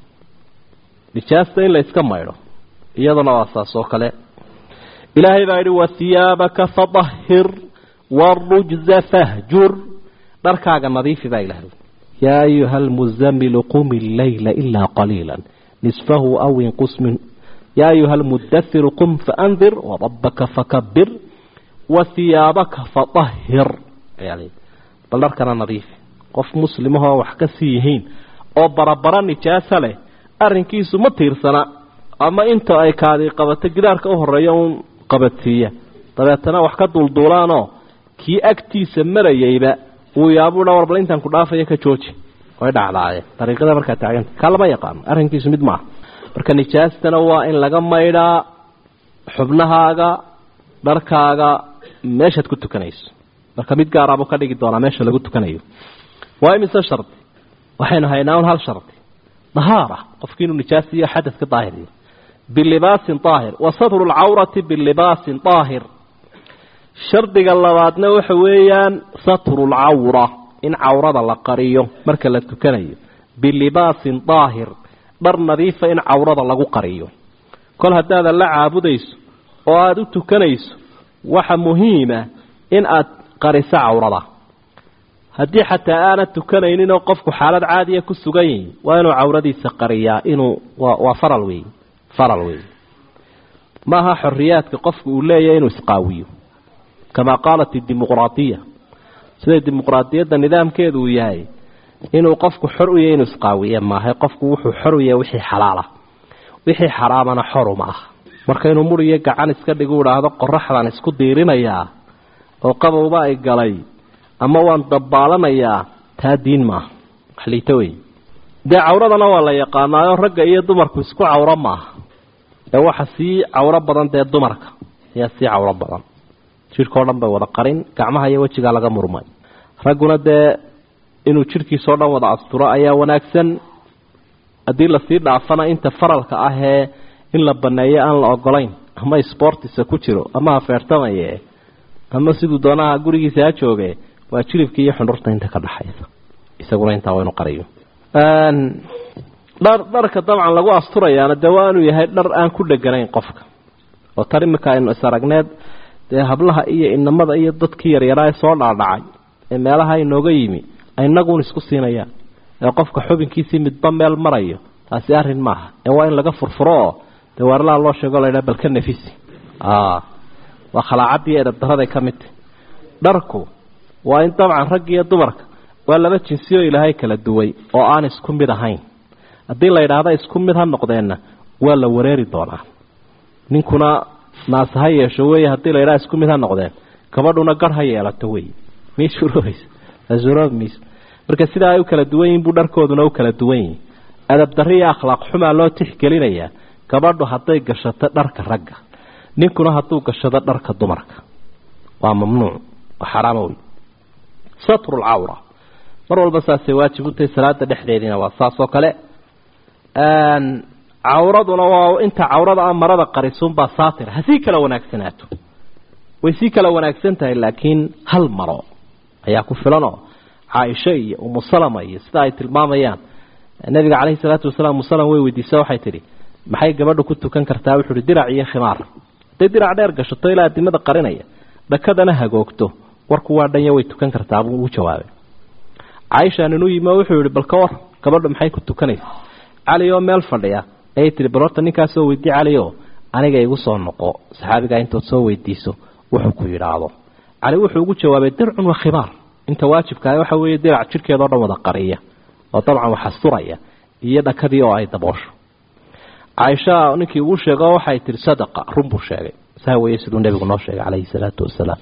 nijaasta in la iska maydho iyaduna waa saas oo kale ilaahay baa yidhi wathiyaabaka fadahhir warujza fahjur dharkaaga nadiifi baa ilaahay yaa ayuha almuzammilu qumi allayla ilaa qaliilan nisfahu aw inqus min yaa ayuha almudathhiru qum faandir warabbaka fakabbir wathiyaabaka fadahhir yani bal dharkana nadiifi qof muslimahoo wax ka sii yihiin oo barabara nijaasa leh arrinkiisu ma tiirsana ama inta ay kaadii qabato gidaarka u horeeya uun qabadsiiya dabeetana wax ka dulduulaanoo kii agtiisa marayayba uu yaabuu dhawar bal intaan ku dhaafaya ka jooji way dhacdaayeen dariiqada markaa taaganta kaa lama yaqaano arrinkiisu mid maaha marka nijaastana waa in laga maydhaa xubnahaaga dharkaaga meeshaad ku tukanayso marka mid gaaraabuu ka dhigi doonaa meesha lagu tukanayo waa imise shardi waxaynu haynaa un hal shardi dahaara qofkii inuu nijaas iyo xadad ka daahiriyo bilibaasin daahir wa satru alcawrati bilibaasin daahir shardiga labaadna waxa weeyaan satru alcawra in cawrada la qariyo marka la tukanayo bilibaasin daahir dhar nadiifa in cawrada lagu qariyo kol haddaad la caabudayso oo aad u tukanayso waxa muhiima in aad qariso cawrada haddii xataa aanad tukanaynin oo qofku xaalad caadiya ku sugan yahay waa inuu cawradiisa qariyaa inuu waa faral weey maaha xorriyaadka qofku uu leeyahay inuu isqaawiyo kamaa qaalat dimuqraadiya siday dimuqraadiyadda nidaamkeedu uu yahay inuu qofku xor u yahay inuu isqaawiyo maaha qofku wuxuu xor u yahay wixii xalaala wixii xaraamana xor uma aha marka inuu muriyo gacan iska dhigu idhaahdo qoraxdan isku diirinayaa oo qabowba ay galay ama waan dabaalanayaa taa diin maaha waxliita wey dee cawradana waa la yaqaanaayo ragga iyo dumarku isku cawro maaha ee waxa sii cawro badan dee dumarka ayaa sii cawro badan jidhkao dhan bay wada qarin gacmaha iyo wejigaa laga murmay ragguna dee inuu jidhkiisao dhan wada asturo ayaa wanaagsan haddii lasii dhaafana inta faralka ahee in la baneeyo aan la ogolayn ama sportisa ku jiro ama hafeertamaye ama siduu doonaha gurigiisa ha jooge waa jilibka iyo xundurta inta ka dhaxaysa isaguna intaa waynu qariyo dharka dabcan lagu asturayaana dee waa inuu yahay dhar aan ku dheganayn qofka oo tar imika aynu isaragneed dee hablaha iyo inamada iyo dadkii yaryaraa soo dhaadhacay ee meelaha inooga yimi inaguun isku siinayaan ee qofka xubinkiisii midba meel marayo taasi arrin maaha ee waa in laga furfuro oo dee waarlaha loo sheego la yidhaha balka nafisi waa khalaacadii edabdaraday ka mid tahy dharku waa in dabcan rag iyo dumarka waa laba jinsiyo ilaahay kala duway oo aan isku mid ahayn haddii la yidhaahda isku mid ha noqdeenna waa la wareeri doonaa ninkuna naas ha yeesho weeye haddii la yidhaha isku mid ha noqdeen gabadhuna garh ha yeelato wey msurms marka sidaa ay u kala duwan yihin buu dharkooduna u kala duwan yihin adabdarri iyo akhlaaq xumaa loo tixgelinayaa gabadhu hadday gashato dharka ragga ninkuna hadduu gashado dharka dumarka waa mamnuuc waa xaraamo wey satru alcawra mar walba saasay waajib u tahay salaada dhexdeediina waa saas oo kale cawraduna waa inta cawrada amarada qarisun ba saatir hasii kala wanaagsanaato way si kala wanaagsan tahay laakiin hal maro ayaa ku filano Aisha iyo Umm Salama iyo sida ay tilmaamayaan nabiga kaleey salaatu wasalaam musallam way weydiisay waxay tiri maxay gabadhu ku tukan kartaa wuxuu dirac iyo khimaar dirac dheer gashato ilaa dimada qarinaya dakadana hagoogto warku waa dhan way tukan kartaa buu u jawaabay Aisha inuu yima wuxuu yiri balka war gabadhu maxay ku tukanaysaa Ali oo meel fadhiya ay tiri barota ninkaas oo weydii Ali oo aniga igu soo noqo saxaabiga inta soo weydiiso wuxuu ku yiraahdo Ali wuxuu ugu jawaabay dircun wa khimaar inta waajibka waxa weeye dirac jirkeeda oo dhan wada qariya oo dabcan waxa suraya iyo dhakadii oo ay daboosho Aisha ninkii uu sheegay waxay tiri sadaqa runbu sheegay saaweeyay sidoo nabigu noo sheegay kaleey salaatu wasalaam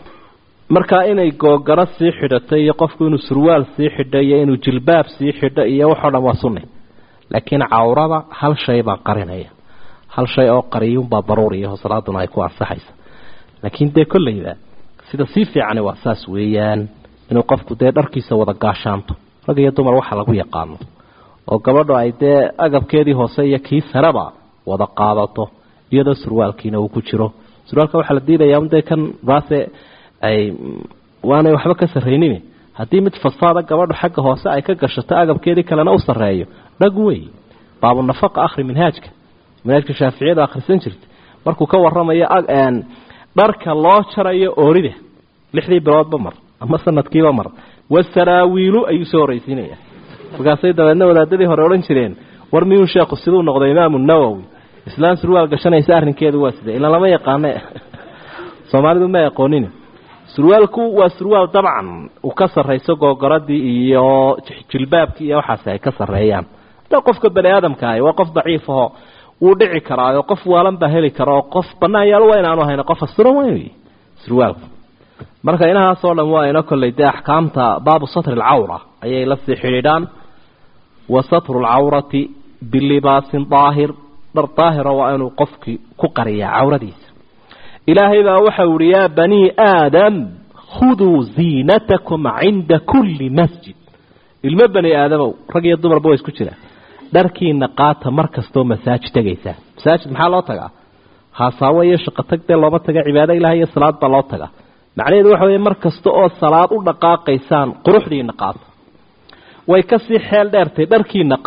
marka inay googara sii xidhatay iyo qofku inuu surwaal sii xidhay iyo inuu jilbaab sii xidhay iyo waxa dhan waa sunnah laakiin cawrada hal shay baa qarinaya hal shay oo qariyun baa daruuri ah salaaduna ay ku ansaxaysa laakiin de kullayda sida si fiican waa saas weeyaan inuu qofku de dharkiisa wada gaashaanto rag iyo dumar waxa lagu yaqaan oo gabadhu ay de agabkeedii hoose iyo kii saraba wada qaadato iyadoo surwaalkiina uu ku jiro surwaalka waxa la diidayaa in kan baase ay waana waxba ka sarreeynin hadii mid fasaada gabadhu xagga hoose ay ka gashato agabkeedii kalena u sareeyo dhagway baabu nafaqa akhri manhajka shaafiiciyada akhrisan jirtay markuu ka waramayo dharka loo jarayo oorida 6 biloodba mar ama sanadkiiba mar wasaraawiilu ay soo reysinaya markaasay dabeedna wadaadadii hore oran jireen war miyuu sheekhu sidoo noqday Imaam an-Nawawi islaan surwaal gashanaysa arrinkeedu waa sida ila lama yaqaan Soomaalidu ma yaqoonin surwaalku waa surwaal dabcan uu ka sareyso googaradii iyo jilbaabkii iyo waxaas ay ka sareeyaan ta qofka bani aadamka ah waa qof daciif ah uu dhici karaa qof waalan ba heli karo qof banaan yaal waa inaanu hayna qof asro weey surwaalku marka inaha soo dhan waa ina kulleeyay ahkaamta baabu satr al-awra ayay la sixiraan wa satr al-awrati bil libaasin daahir dar daahira waa inuu qofki ku qariya awradiisa ilaahay baa waxa uu riyaa bani aadam khudu zinatakum 'inda kulli masjid ilma bani aadam rag iyo dumarba way isku jiraan darkiina qaata markasto masaajid tagaysa masaajid maxaa loo tagaa haasaawaya shaqo tagtay looma taga cibaado ilaahay iyo salaad baa loo tagaa macnaheedu waxa weeye markasto oo salaad u dhaqaaqaysaan quruxdiina qaata way ka sii xeel dheertay darkiina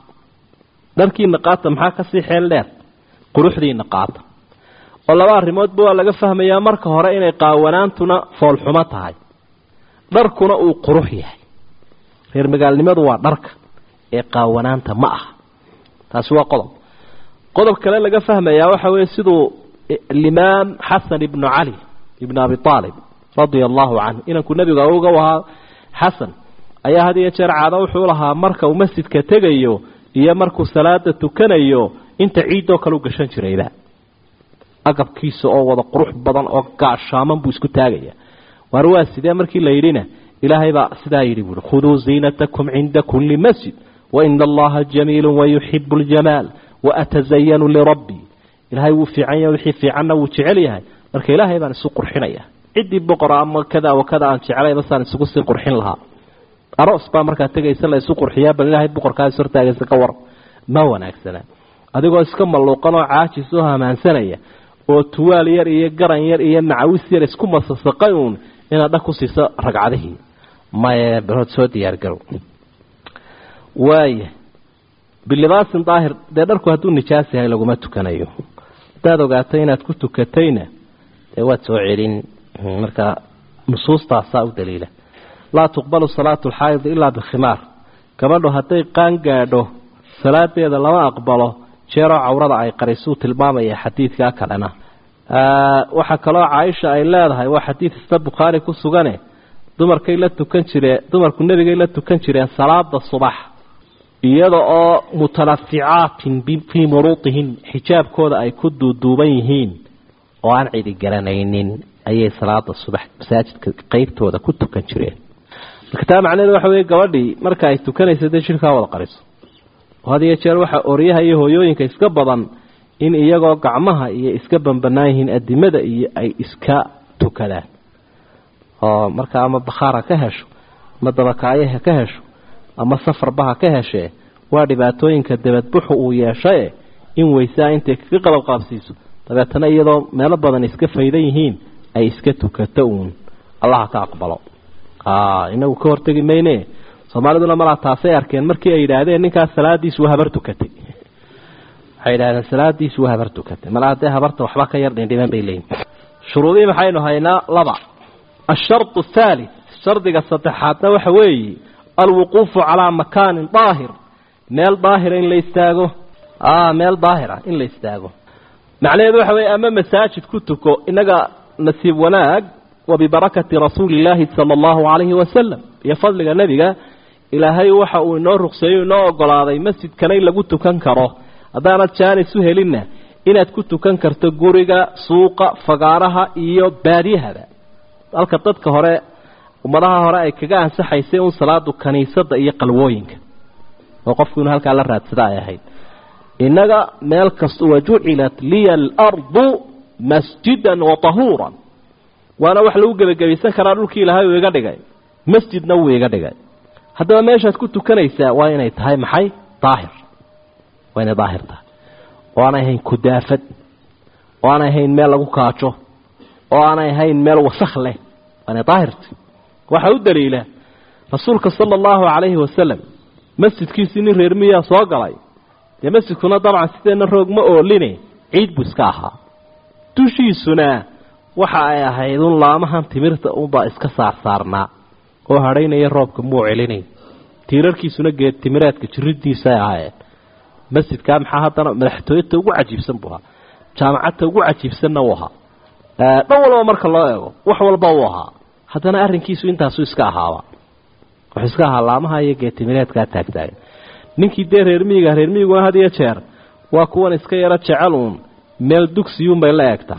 qaata maxaa ka sii xeel dheer quruxdiina qaata oo laba arrimood baa laga fahmayaa marka hore inay qaawanaantuna fool xumo tahay dharkuna uu qurux yahay reer magaalnimadu waa dharka ee qaawanaanta ma aha taasi waa qodob kale laga fahmayaa waxa weeye sidoo Imaam Hassan ibn Ali ibn Abi Talib radiyallahu anhu inanku nabiga uga wahaa Hassan ayaa hadiya jeer caado wuxuu lahaa marka uu masjidka tagayo iyo markuu salaada tukanayo inta ciido kale u gashan jirayba agabkiisa oo wada qurux badan oo gaashaaman buu isku taagaya warwaa sidee markii la yirina ilaahay baa sidaa yiri buu khudu zinatakum 'inda kulli masjid wa inna allaha jamilun wa yuhibbul jamal wa atazayyanu li rabbi ilaahay wuu fiican yahay wixii fiicanna wuu jecel yahay marka ilaahay baan isu qurxinaya cidii boqora ama kada wa kada aan jecelay basaan isugu sii qurxin lahaa aroos baa marka tagaysa la isu qurxiyaa bal ilaahay boqorkaas hortaagaysa ka war ma wanaagsana adigoo iska maluuqan oo caajis oo hamaansanaya oo tuwaal yar iyo garan yar iyo macawis yar isku masasaqayn inaad dhaq ku siiso ragcadihii ma barood soo diyaar garow waaye bilibaasin daahir dharku haduu nijaas yahay lagu ma tukanayo dad ogaatay inaad ku tukatayna waad soo celin marka nusuustaasa u daliila la tuqbalu salatu al-hayd illa bi khimar gabadho haday qaan gaadho salaadeeda lama aqbalo jeero awrada ay qarisu tilmaamaya xadiidka kalena waxa kale oo Aisha ay leedahay waa xadiidka Bukhari ku sugane dumarkay la tukan jireen dumarku nabiga la tukan jireen salaada subax iyada oo mutalafi'aatin fi muruutihin xijaabkooda ay ku duuduuban yihiin oo aan cidi garanaynin ayay salaada subax masaajidka qaybtooda ku tukan jireen marka macnaheedu waxa weeye gabadhii marka ay tukanayso shirka wada qariso hadiya jeer waxa oriyaha iyo hooyooyinka iska badan in iyagoo gacmaha iyo iska banbanaayihiin adimada iyo ay iska tukadaan oo marka ama bakhara ka hesho ama dabakaayaha ka hesho ama safarbaha ka heshe waa dhibaatooyinka dabad buxu uu yeeshay in weysaa intay kaga qalabqaabsiiso dabeetana iyadoo meelo badan iska faydan yihiin ay iska tukato uun allah ka aqbalo inagu ka hortagi mayne soomaaliduna malaa taasay arkeen markii ay yidhaahdeen ninkaas salaadiisu waa habar tukatay waxay yidhahdeen salaadiisu waa habar tukatay malaa dee habarta waxba ka yar dhindhiban bay leeyihin shuruudihii maxaynu haynaa 2 الشرط الثالث شرط الصدحاتنا وحوي الوقوف على مكان ظاهر ميل ظاهر إن ليستاغو ميل ظاهرة إن ليستاغو معنى ذو حوي أمام مساجد كتكو إنك نسيب وناق وببركة رسول الله صلى الله عليه وسلم يفضل النبي إلى هاي وحاو نور رخصيو نور قلاضي مسجد كنين لقوتو كنكره أدانت شاني سهلنا إنك كنتو كنكرت قوريقا سوق فقارها إيو باريها halka dadka hore umadaha hore ay kaga ansaxaysay in salaadu kaniisada iyo qalwooyinka oo qofku inuu halka la raadsada ay ahayd inaga meel kasto waju'ilat liyal ardu masjidan wa tahuran wana wax lagu gabagabeysan karaa dhulkii Ilaahay uu iga dhigay masjidna uu iga dhigay hadaba meeshaad ku tukanaysaa waa inay tahay maxay daahir waa inay daahir tahay waana ahayn kudaafad waana ahayn meel lagu kaajo waana ahayn meel wasakh leh أنا طاهرت وحاول دليله رسولك صلى الله عليه وسلم مسجد كيسيني ريرمية صاقلي يا مسجد كنا طبعا ستين الروق ما أوليني عيد بسكاها تشي سنة وحايا هيدون الله مهم تمرت أوضا اسكسار صارنا وهارين يروبك مو عليني تيرر كيسونا قيد تمرات كتردي ساعات مسجد كام حاطنا ملحتويت وعجيب سنبوها جامعات وعجيب سنوها دولة marka loo eego wax walba uu ahaa hadana arrinkiisu intaas iska ahaaba wax iska ahaa laamaha iyo geetimireedka taagtay ninkii reer miyiga had iyo jeer waa kuwan iska yara jeceluun meel dugsiyuun bay la eegtaa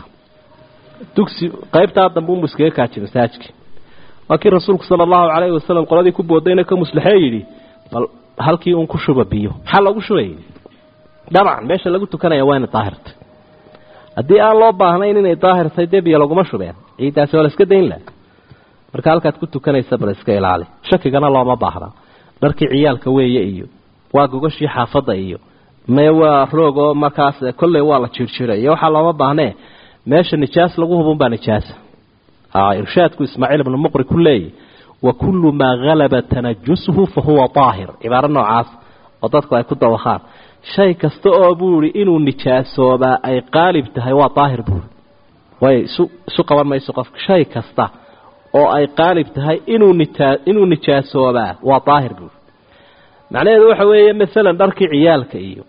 dugsi qaybta dambu muskee ka jira masaajidka markii rasuulku sallallahu alayhi wasallam qoladii ku boodayna ka muslaxay yiri bal halkii uu ku shuba biyo waxa lagu shubay dabcan meesha lagu tukanaya waa in taahirta haddii aan loo baahnayn inay daahir tahay deebiya laguma shubeen ciidaas wala iska deyn la marka halkaad ku tukanaysa bal iska ilaali shakigana looma baahna dharkii ciyaalka weeye iyo waa gogashii xaafada iyo ma waa roogo markaas kullee waa la jirjiray waxa looma baahnaa meesha nijaas lagu hubun baa nijaas irshaadku Ismaaciil ibn Muqri kullee wa kullu ma ghalaba tanajjusuhu fa huwa taahir ibaara noocaas oo dadku ay ku dawaqaan shay kasta oo buuri inuu nijaasooba ay qaalib tahay waa daahir buur way su qaban mayso qof shay kasta oo ay qaalib tahay inuu nijaasooba waa daahir buur macnaheedu waxa weeye midalan dharkii ciyaalka iyo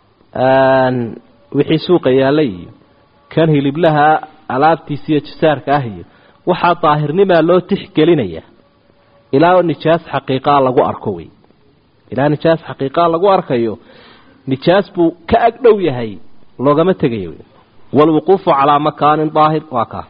wixii suuqa yaalay kan hiliblaha alaabtiisa iyo jisaarka ah iyo waxa daahirnima loo tixgelinaya ilaa nijaas xaqiiqa lagu arko way ilaa nijaas xaqiiqa lagu arkayo نجاس بو كأقدو يهي لوغما تغيو والوقوف على مكان ظاهر واقع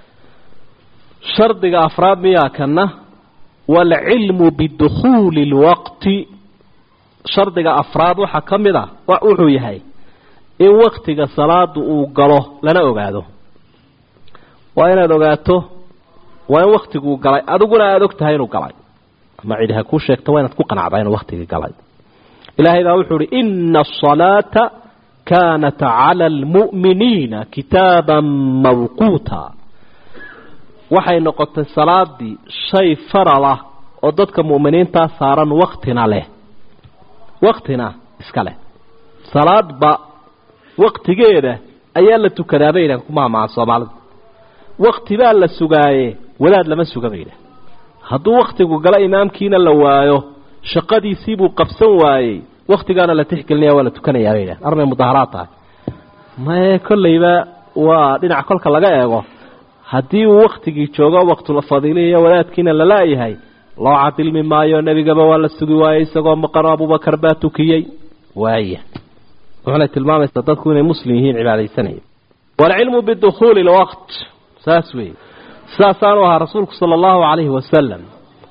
شرط أفراد مياكنا والعلم بدخول الوقت شرط أفراد وحكم ذا وعوحو يهي إن وقتك صلاة وقاله لنا أقاده وإن أدوغاته وإن وقتك وقاله أدوغنا أدوغتهين وقاله ما عيدها كوشك توين تكوقنا عبين وقتك قاله إلهي ذا وحوري إن الصلاة كانت على المؤمنين كتابا موقوتا وحي نقطة الصلاة دي شيء فرلا وضدك مؤمنين تاثارا وقتنا له وقتنا اسكاله صلاة با وقت غيره أيالة كذابين كما مع الصبال وقت با للسقاية ولاد لما السقاية هذا وقت وقال إمام كينا لوايو شقدي سيبو قبسن واي وقت قانا لا تحكي ولا تكني يا رينا ارمي مظاهراتها ما كل يبا ودينا كلك laga eego hadii waqtigi joogo waqti la fadiliyo walaadkiina la laayahay loo cadilmi maayo nabigaba waa la sugi waayay isagoo maqan Abu Bakar baa tukiyay waaya waxay tilmaamaysaa dadku inay muslim yihiin cibaadaysanay wal ilmu bidukhul al waqt saaswi saasano rasuulku sallallahu alayhi wasallam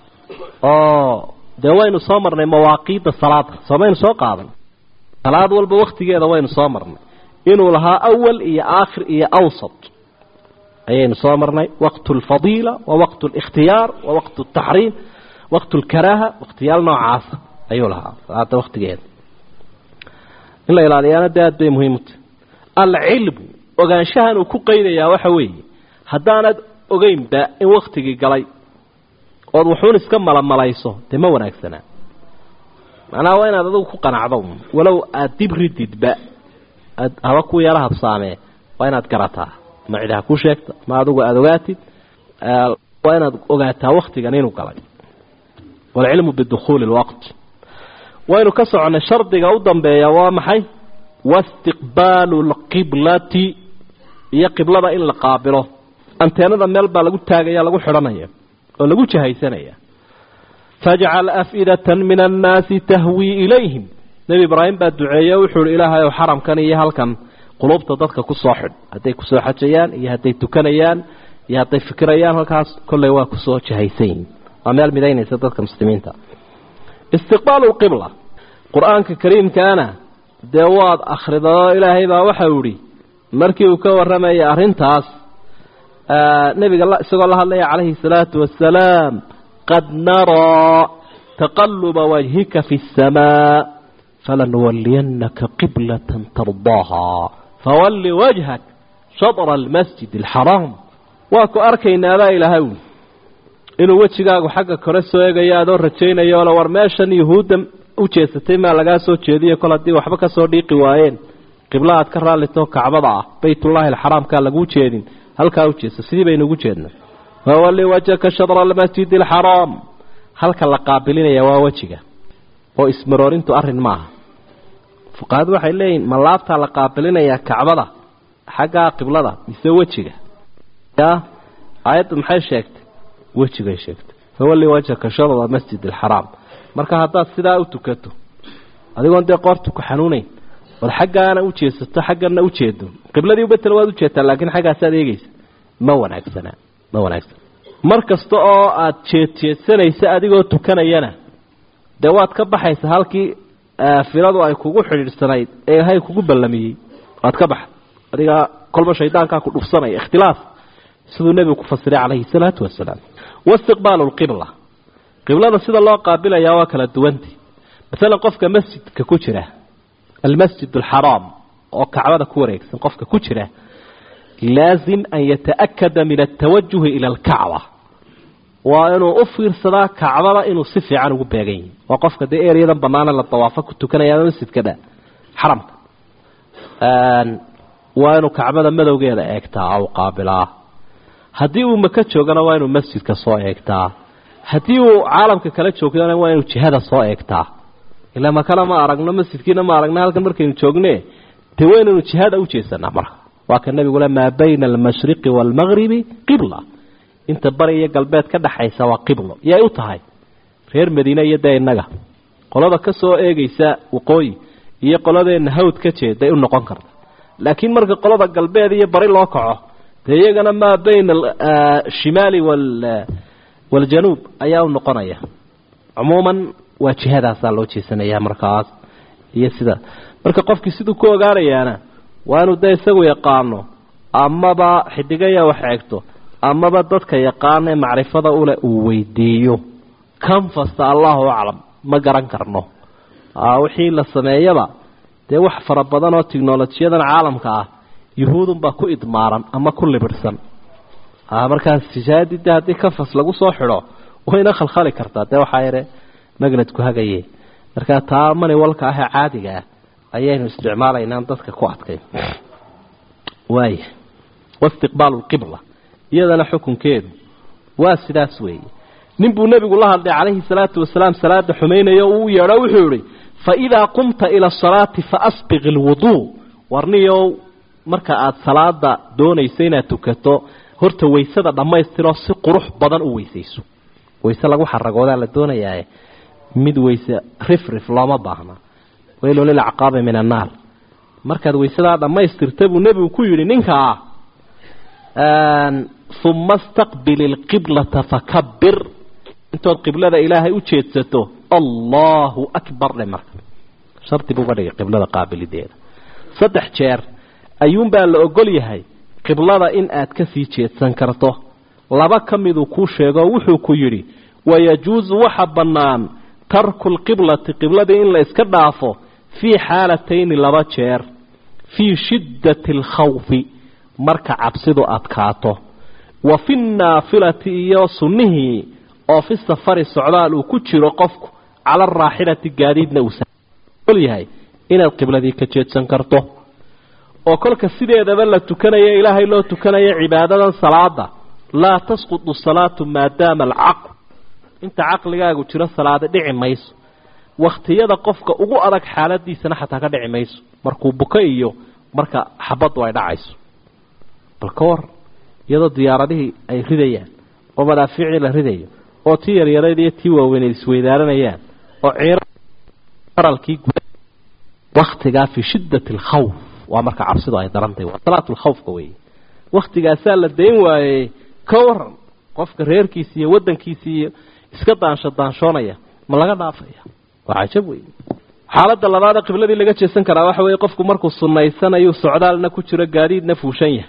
دواين صامرنا مواقيت الصلاة صامين سوق هذا صلاة والبوقت كذا وين صامرنا إنه لها أول إيه آخر إيه أوسط أين صامرنا وقت الفضيلة ووقت الاختيار ووقت التحريم وقت الكراهة واختيار نوع عاصة أيوة لها هذا وقت كذا إلا إلى أنا داد بمهمة العلم وكان شهن وكقيد يا وحوي هدانا أقيم دا إن وقتك قلي وضوحون اسكمل ملايصه تمونا أكسنا أنا وين أدو قناع ضم ولو أدب ردد بقى هواكو يراها بصامي وين أدكرتها ما عندها كوشك ما أدوغاتي وين أدوغاتها وقتك أنينو قلي والعلم بالدخول الوقت وين كسر عن الشرط جودا بيوامحي واستقبال القبلة هي قبلة إلا قابله أنت أنا ذا ملبا لقول تاجيا لقول حرامية ولا قول شهي سنية فجعل أفئدة من الناس تهوي إليهم نبي إبراهيم بالدعية وحول إلها وحرم كان يهال كان قلوب تضدك كصاحب هدي كصاحب جيان يهدي تكنيان يهدي فكريان وكاس كل يوم كصاحب شهيسين ومال مدينة تضدك مسلمين تا استقبال القبلة قرآن الكريم كان دواد أخرضا إلهي با وحوري مركي وكورمي أرنتاس نبي الله سقى الله عليه الصلاة والسلام قد نرى تقلب وجهك في السماء فلنولينك قبلة ترضاها فول وجهك شطر المسجد الحرام واكو أركينا لا إلهي إنه وجهك حق كرسو يا دور رجينا يا ولا ورماشن يهود وجهتي ما لغا سو jeediyo kala dii waxba ka soo dhiiqi waayeen qiblaad ka raalito kacbada baytullah alharam ka lagu jeedin halka u jeeso sidii baynu ugu jeednaa wali wajhaka shadra almasjid alharam halka la qaabilinaya waa wajiga oo ismaroorintu arin ma aha fuqaad waxay leeyihiin ma laabta la qaabilinaya kacbada xaga qiblada mise wajiga ya ayad maxay sheegtay wajiga sheegtay wali wajhaka shadra almasjid alharam marka hadda sidaa u tukato adigoon de qortu ku xanuunayn wal xaqaana u jeesato xaqana u jeedo qibladii u betel waad u jeetaa laakiin xaqaas aad eegaysa ma wanaagsan markasta oo aad jeedsanaysa adigoo tukanayana de waad ka baxaysa halkii firadu ay kugu xiriirsanayd ee hay kugu ballamiyay waad ka bax adiga kolba shaydaanka ku dhufsanay ikhtilaaf sidoo nabigu ku fasiray calayhi salaatu wasalaam واستقبال القبلة قبلة سيد الله قابلة يا واكل الدوانتي مثلا قفك مسجد ككترة المسجد الحرام أو كعبة كوريك قفك كترة لازم أن يتأكد من التوجه إلى الكعبة وأنه أفر صلاة كعبة إنه صفي عنه بيغين وقفك دائر يدا بمعنى للطوافة كنت كان يا مسجد كذا حرمت وأنه كعبة مدو جيدا إكتا أو قابلة هديو مكتشو كان وأنه مسجد كسوء إكتا هديو عالم كلا joogana waa inuu jihada soo eegtaa ila ma kala ma aragno masjidkiina ma aragna halkan markaynu joognee taweennu jihada u jeesana marka waa kan nabigu la ma bayna al-mashriq wal-maghrib qibla inta bariya galbeed ka dhaxaysa waa qiblo yaa u tahay reer Madiina iyo deegaanaga qolada ka soo eegaysa waqooyi iyo qoladeena hawd ka jeeday u noqon karta laakiin marka qolada galbeed iyo bari loo kaco deegana ma bayna al-shimali والجنوب أيها النقرية عموما وجهة صار جيسانية مركز يسدا مركز قف كسيدو كو غاريانا وانو دا يسوي يقانو اما با خديغيا وحيغتو اما با ددك يقان معرفه اولى ويديو كم فست الله اعلم ما غران كرنو وحي لا سميهبا دي wax fara badan oo tiknoolajiyada caalamka ah yahuudun ba ku idmaaran ama ku libirsan markaas sijaadida hadii ka fas lagu soo xiro wayna khalkhali kartaa de waxa yare magnad ku hagaye marka taa mani walka ah caadiga ayaynu isticmaalaynaa dadka ku adkay way واستقبال القبلة يدنا حكم كيد واسداس وي نبو نبي الله عليه الصلاة والسلام صلاة حمين يو يروحوري فإذا قمت إلى الصلاة فأسبغ الوضوء ورنيو مركعات صلاة دون يسينا تكتو هرت ويسada dhameystiro si qurux badan u weysayso weysa lagu xaragooda la doonayaa mid weysa rifrif lama baahna weylo lil aqab min an-nar markaad weysada dhameystirtay buu nabigu ku yiri ninka thumma istaqbil al-qiblata fakabbir inta qiblada ilaahay u jeedsato Allahu akbar lama sharti buu badhigay qiblada qaabilideeda saddex jeer ayuun baa la ogol yahay qiblada in aad ka sii jeedsan karto laba kamidu ku sheego wuxuu ku yiri wayajuuz waxa banaan tarku alqiblati qiblada in la iska dhaafo في حالتين لبا جير في شدة الخوف مركع عبسدو أتكاته وفي النافلة يصنه أو في السفر السعودال وكتشر قفك على الراحلة الجديد نوسا قل هاي إن القبلة دي كتشيت سنكرته وكل كسيدة يدبل تكن يا إلهي لو تكن يا عبادة صلاة لا تسقط الصلاة ما دام العقل انت عقلك وتشير الصلاة دعي ميس واختيار قفك ugu adag xaaladiisana xataa ka dhici mayso markuu bukayo marka xabad way dhacayso balkoor iyadoo diyaaradihii ay ridayaan oo madaafiicii la ridayo oo tii yaryarayd iyo tii waaweyn isweydaaranayaan oo ciiralkii waqtiga fi shiddati al-khawf waa marka cabsidu ay darantay waa salaatu al-khawf way waqtigaas la deyn waayay ka waran qofka reerkiisa iyo wadankiisa iska daanshoonaya ma laga dhaafaya وعجب وي حالة لبعض قبلة اللي جت يسنكر واحد ويقفكم مركز صنايسنا يسعد لنا كتير جديد نفوشية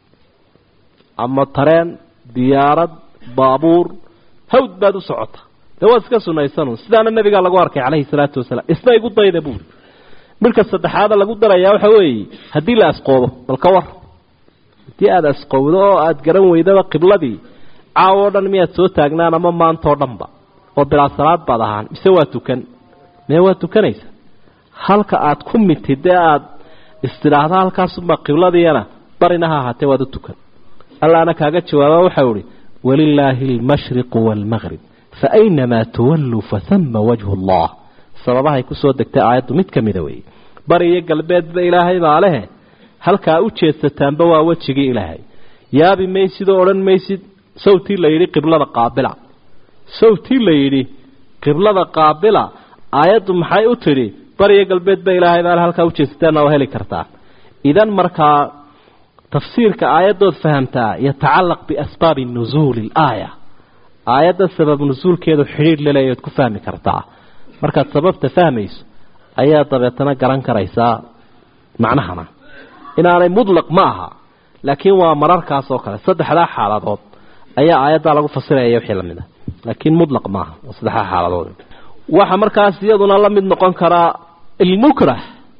أما ترين ديارة بابور هود بادو سعطة دواس كصنايسنا سيدنا النبي قال لقوارك عليه الصلاة والسلام اسمه يقول طيب أبور ملك الصدح هذا اللي قدر يا وحوي هدي له أسقوه بالكور دي هذا أسقوه أتجرم ويدا قبلة دي عاودا 100 صوت أجنان أما ما أنت ورنبا وبلا صلاة بعدها مسواتو كان meewatu kanaysa halka aad ku mitidad istiraahada halkaas ma qibladiyana barinaha hatee wada tukan allaana kaaga jawaaba waxa uu walillahi al-mashriq wal-maghrib fa aynama tuwallu fa thamma wajhu Allah sababaha ay ku soo degtay aayadu mid kamida way bariye galbeedba ilaahay baa leh halka u jeesataanba waa wajiga ilaahay yaabi maysid oran maysid sawti la yiri qiblada qaabila sawti la yiri qiblada qaabila aayadu maxay u tiri bariye galbeed ba ilaahay baa halka u jeestaan oo heli kartaa idan marka tafsiirka aayadood fahamtaa yatacallaq bi asbab an-nuzul al-aaya aayada sabab nuzulkeedu xiriir leeyahay ku fahmi kartaa marka sababta fahmayso ayaa dabeetana garan karaysa macnaha inaanay mudlaq maaha laakiin waa mararkaas oo kale saddexda xaaladood ayaa aayada lagu fasiraya wixii la mid ah laakiin mudlaq maaha saddexda xaaladood waxa markaas iyaduna la mid noqon kara ilmukrah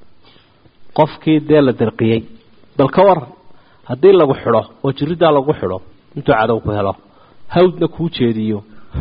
qofkii deel dirqiyay bal ka war hadii lagu xiro oo jirida lagu xiro intuu cadow ku helo hawdna ku jeediyo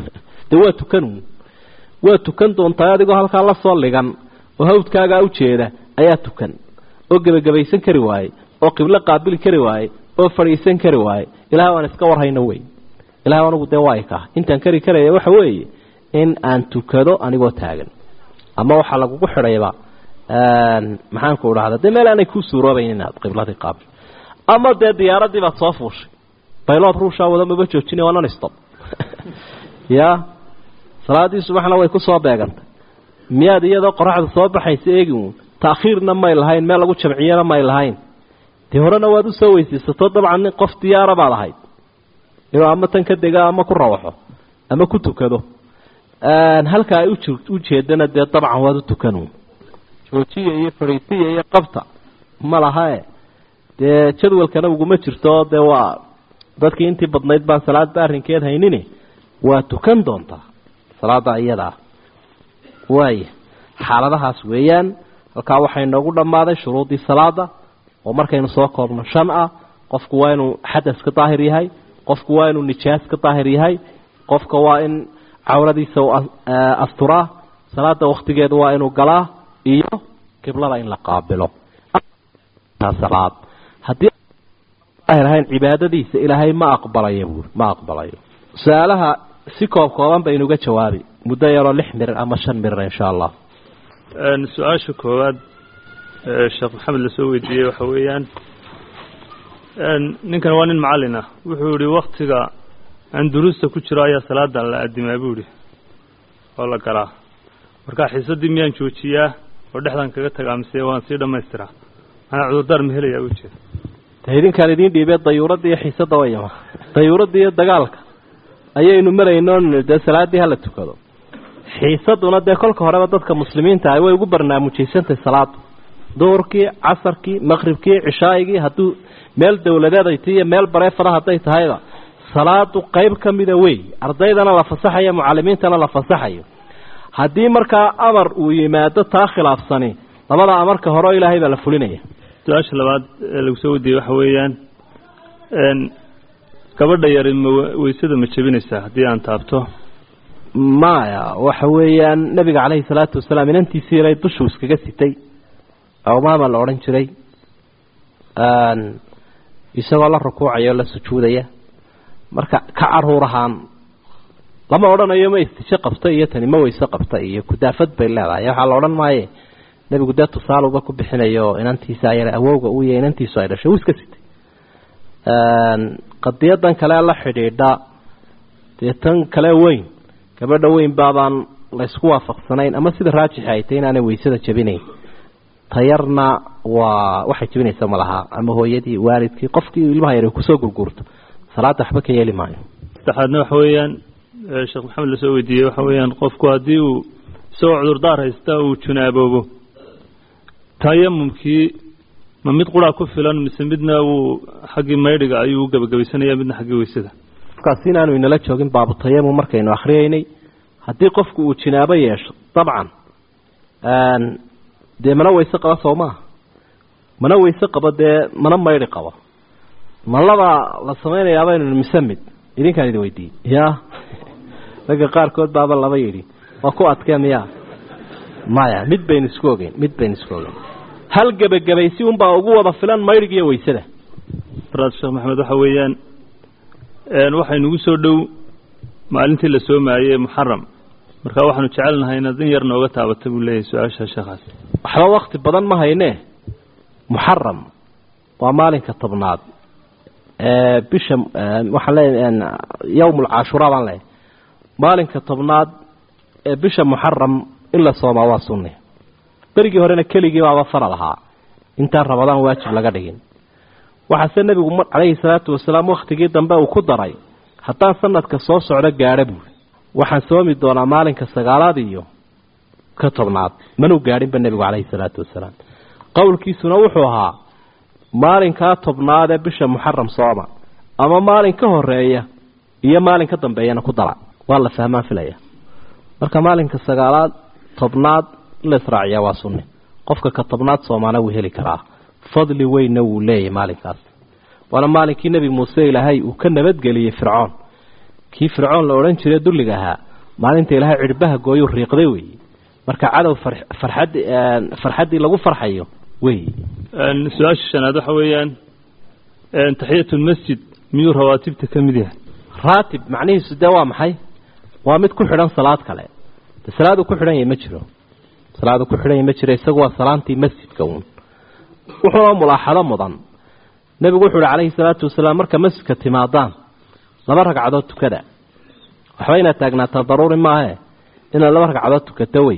waa tukan doontaa adigoo halka la soo ligan oo hawdkaaga u jeeda ayaa tukan oo gabagabaysan kari waay oo qibla qaabili kari waay oo fariisan kari waay ilaahay waan iska warhayna way ilaahay waanu de waayka intaan kari karaya waxa weeye in aan tukado anigoo taagan ama waxa lagu xirayba maxaan ku raahdaa de meel aanay ku suuroobayn inaad qibladii qaabil ama de diyaaradii baad soo fuushay baylood ruusha wada ma joojinay waan stop ya salaadii subaxna way ku soo beegantay miyaad iyadoo qoraxda soo baxaysa eegin taakhiirna ma ilahayn meel lagu jamciyana ma ilahayn de horena waad u soo weysiisato dabcan qof diyaara baad ahayd inuu ama tan ka dega ama ku rawaxo ama ku tukado halka ay u jeedana de dabcan waad u tukano joojiye iyo fariisiye iyo qabta ma laha de jadwalkana ugu ma jirto de waa dadkii intii badnayd baan salaad baarinkeed haynini waa tukan doonta salaada iyada way xaaladahaas weeyaan halka waxay noogu dhamaaday shuruudii salaada oo markaynu soo koobno 5 qofku waa inuu xadath ka daahir yahay qofku waa inuu nijaas ka daahir yahay qofka waa in عورتيسا أسطراه صلاة وقتgeedu waa inuu galaa iyo qiblada in la qaabilo صلاة hadii ay rahayn cibaadadiisa ilaahay ma aqbalayo su'aalaha si kooban baynu uga jawaabi muddo yar oo 6 mir ama 5 mir insha Allah su'aasha koowaad sheekh maxamed la soo weydiiyay waxa weeyaan ninkan waa nin macallin ah wuxuu yiri waqtiga aan duruusta ku jiro ayaa salaada la aadimay buuri oo la galaa marka xiisadii miyaan joojiyaa oo dhexdan kaga tagaamsay waan si dhameystira ana cudurdar ma helaya u jeed taydin kale idin dhiibay dayuurada iyo xiisada wayama dayuurada iyo dagaalka ayaynu marayno de salaadii hala tukado xiisaduna de kolka horeba dadka muslimiinta ay way ugu barnaamijaysantahay salaad doorkii casarkii maghribkii cishaayigii haduu meel dawladeed ay tahay meel bareefada haday tahayba salaadu qayb kamida way ardaydana la fasaxayo mucallimiintana la fasaxayo hadii marka amar uu yimaado taa khilaafsani labada amarka hore ilaahay baa la fulinaya su-aasha labaad lagu soo wadiiyey waxa weeyaan gabadha yari weysada ma jebinaysaa haddii aan taabto maya waxa weeyaan nabiga calayhi salaatu wasalaam inantiisii yaray dushuu iskaga sitay awmaama la odhan jiray isagoo la rukuucaya o la sujuudaya marka ka caruur ahaan lama odhanayo ma istisho qabta iyo tani ma weyse qabta iyo kudaafad bay leedahay waxaa la odhan maaye nebigu dee tusaaluba ku bixinayo inantiisa yar awowga uu yahay inantiisu ay dhashay uu iska sitay qadiyadan kale la xidhiidha dee tan kale weyn gabadha weyn baabaan la isku waafaqsanayn ama sida raajix ay tahay inaanay weysada jabinayn tayarna waa waxay jabinaysaa malaha ama hooyadii waalidkii qofkii ilmaha yar ku soo gurgurto salaada waxba ka yeeli maayo saxaadna waxa weeyaan sheekh maxamed la soo weydiiyey waxa weeyaan qofku haddii uu soo cudurdaar haysta uu junaaboobo tayamumkii ma mid quraa ku filan mise midna uu xaggii maydhiga ayuu gabagabaysanaya midna xaggii weysada qofkaasi inaanu inala joogin baabu tayamum markaynu akhriyeynay haddii qofku uu jinaabo yeesho dabcan dee mana weyse qaba soo maaha mana weyse qabo dee mana maydhi qabo ma laba la samaynayaaba inaynu misamid idinkaan idin weydiiyey ya ragga qaarkood baaba laba yidhi waa ku adkee miyaa maya mid baynu isku ogeyn hal gebagabaysi unbaa ugu wada filan maydhiga iyo weysada sheekh maxamed waxa weeyaan waxaynugu soo dhow maalintii la soomaayey muxaram marka waxaanu jecelnahay inaad in yar nooga taabata buu leeyahay su-aasha sheekhaas waxba wakti badan ma haynee muxaram waa maalinka tobnaad bisha waxaan leeyahay yawmul caashura baan leeyahay maalinka tobnaad ee bisha muxaram in la soomaa waa sunni berigii horena keligii baaba faral ahaa intaan ramadaan waajib laga dhigin waxaase nebigu calayhi salaatu wasalaam wakhtigii dambe uu ku daray haddaan sanadka soo socdo gaadho buuri waxaan soomi doonaa maalinka 9aad iyo ka 10aad manuu gaadhinba nebigu calayhi salaatu wasalaam qowlkiisuna wuxuu ahaa maalinkaa 10aad ee bisha muxaram sooma ama maalin ka horeeya iyo maalin ka dambeeyana ku dara waa la fahmaan filaya marka maalinka 9aad 10aad la israaciya waa sunni qofka ka 10aad Soomaana wuu heli karaa fadli weyn uu leeyahay maalinkaas wala maalinkii nabi Muuse ilaahay uu ka nabadgeliyay Fircoon kii Fircoon la oran jiray dulliga ahaa maalinta ilaahay cirbaha gooyo riiqday way marka cadow farxadii lagu farxayo way su'aasha shanaad waxa weeyaan tahiyatul masjid miyuu rawaatibta kamid yahay raatib macnihiisu waa maxay waa mid ku xidhan salaad kale salaadu ku xidhan yahay ma jiro salaadu ku xidhan yahay ma jiro isagu waa salaantii masjidka wuxuu mulaaxado mudan nabigu wuxuu calayhi salaatu wasalaam marka masjidka timaadaan 2 ragcadood tukada waxbayna taagnaataa daruuri maahe in 2 ragcadood tukato way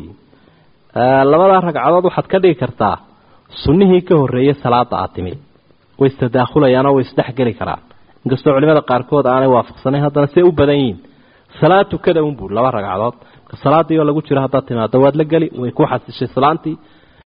2 ragcadood waxaad ka dhigi kartaa sunnihii ka horeeyay salaada aad timid way istadaakhulayaana way isdhaxgali karaan inkastoo culimada qaarkood aanay waafaqsanayn haddana si u badan yihiin salaad tukada un buu 2 ragcadood salaadii oo lagu jiro hadda timaado waad la gali way ku xasishay salaantii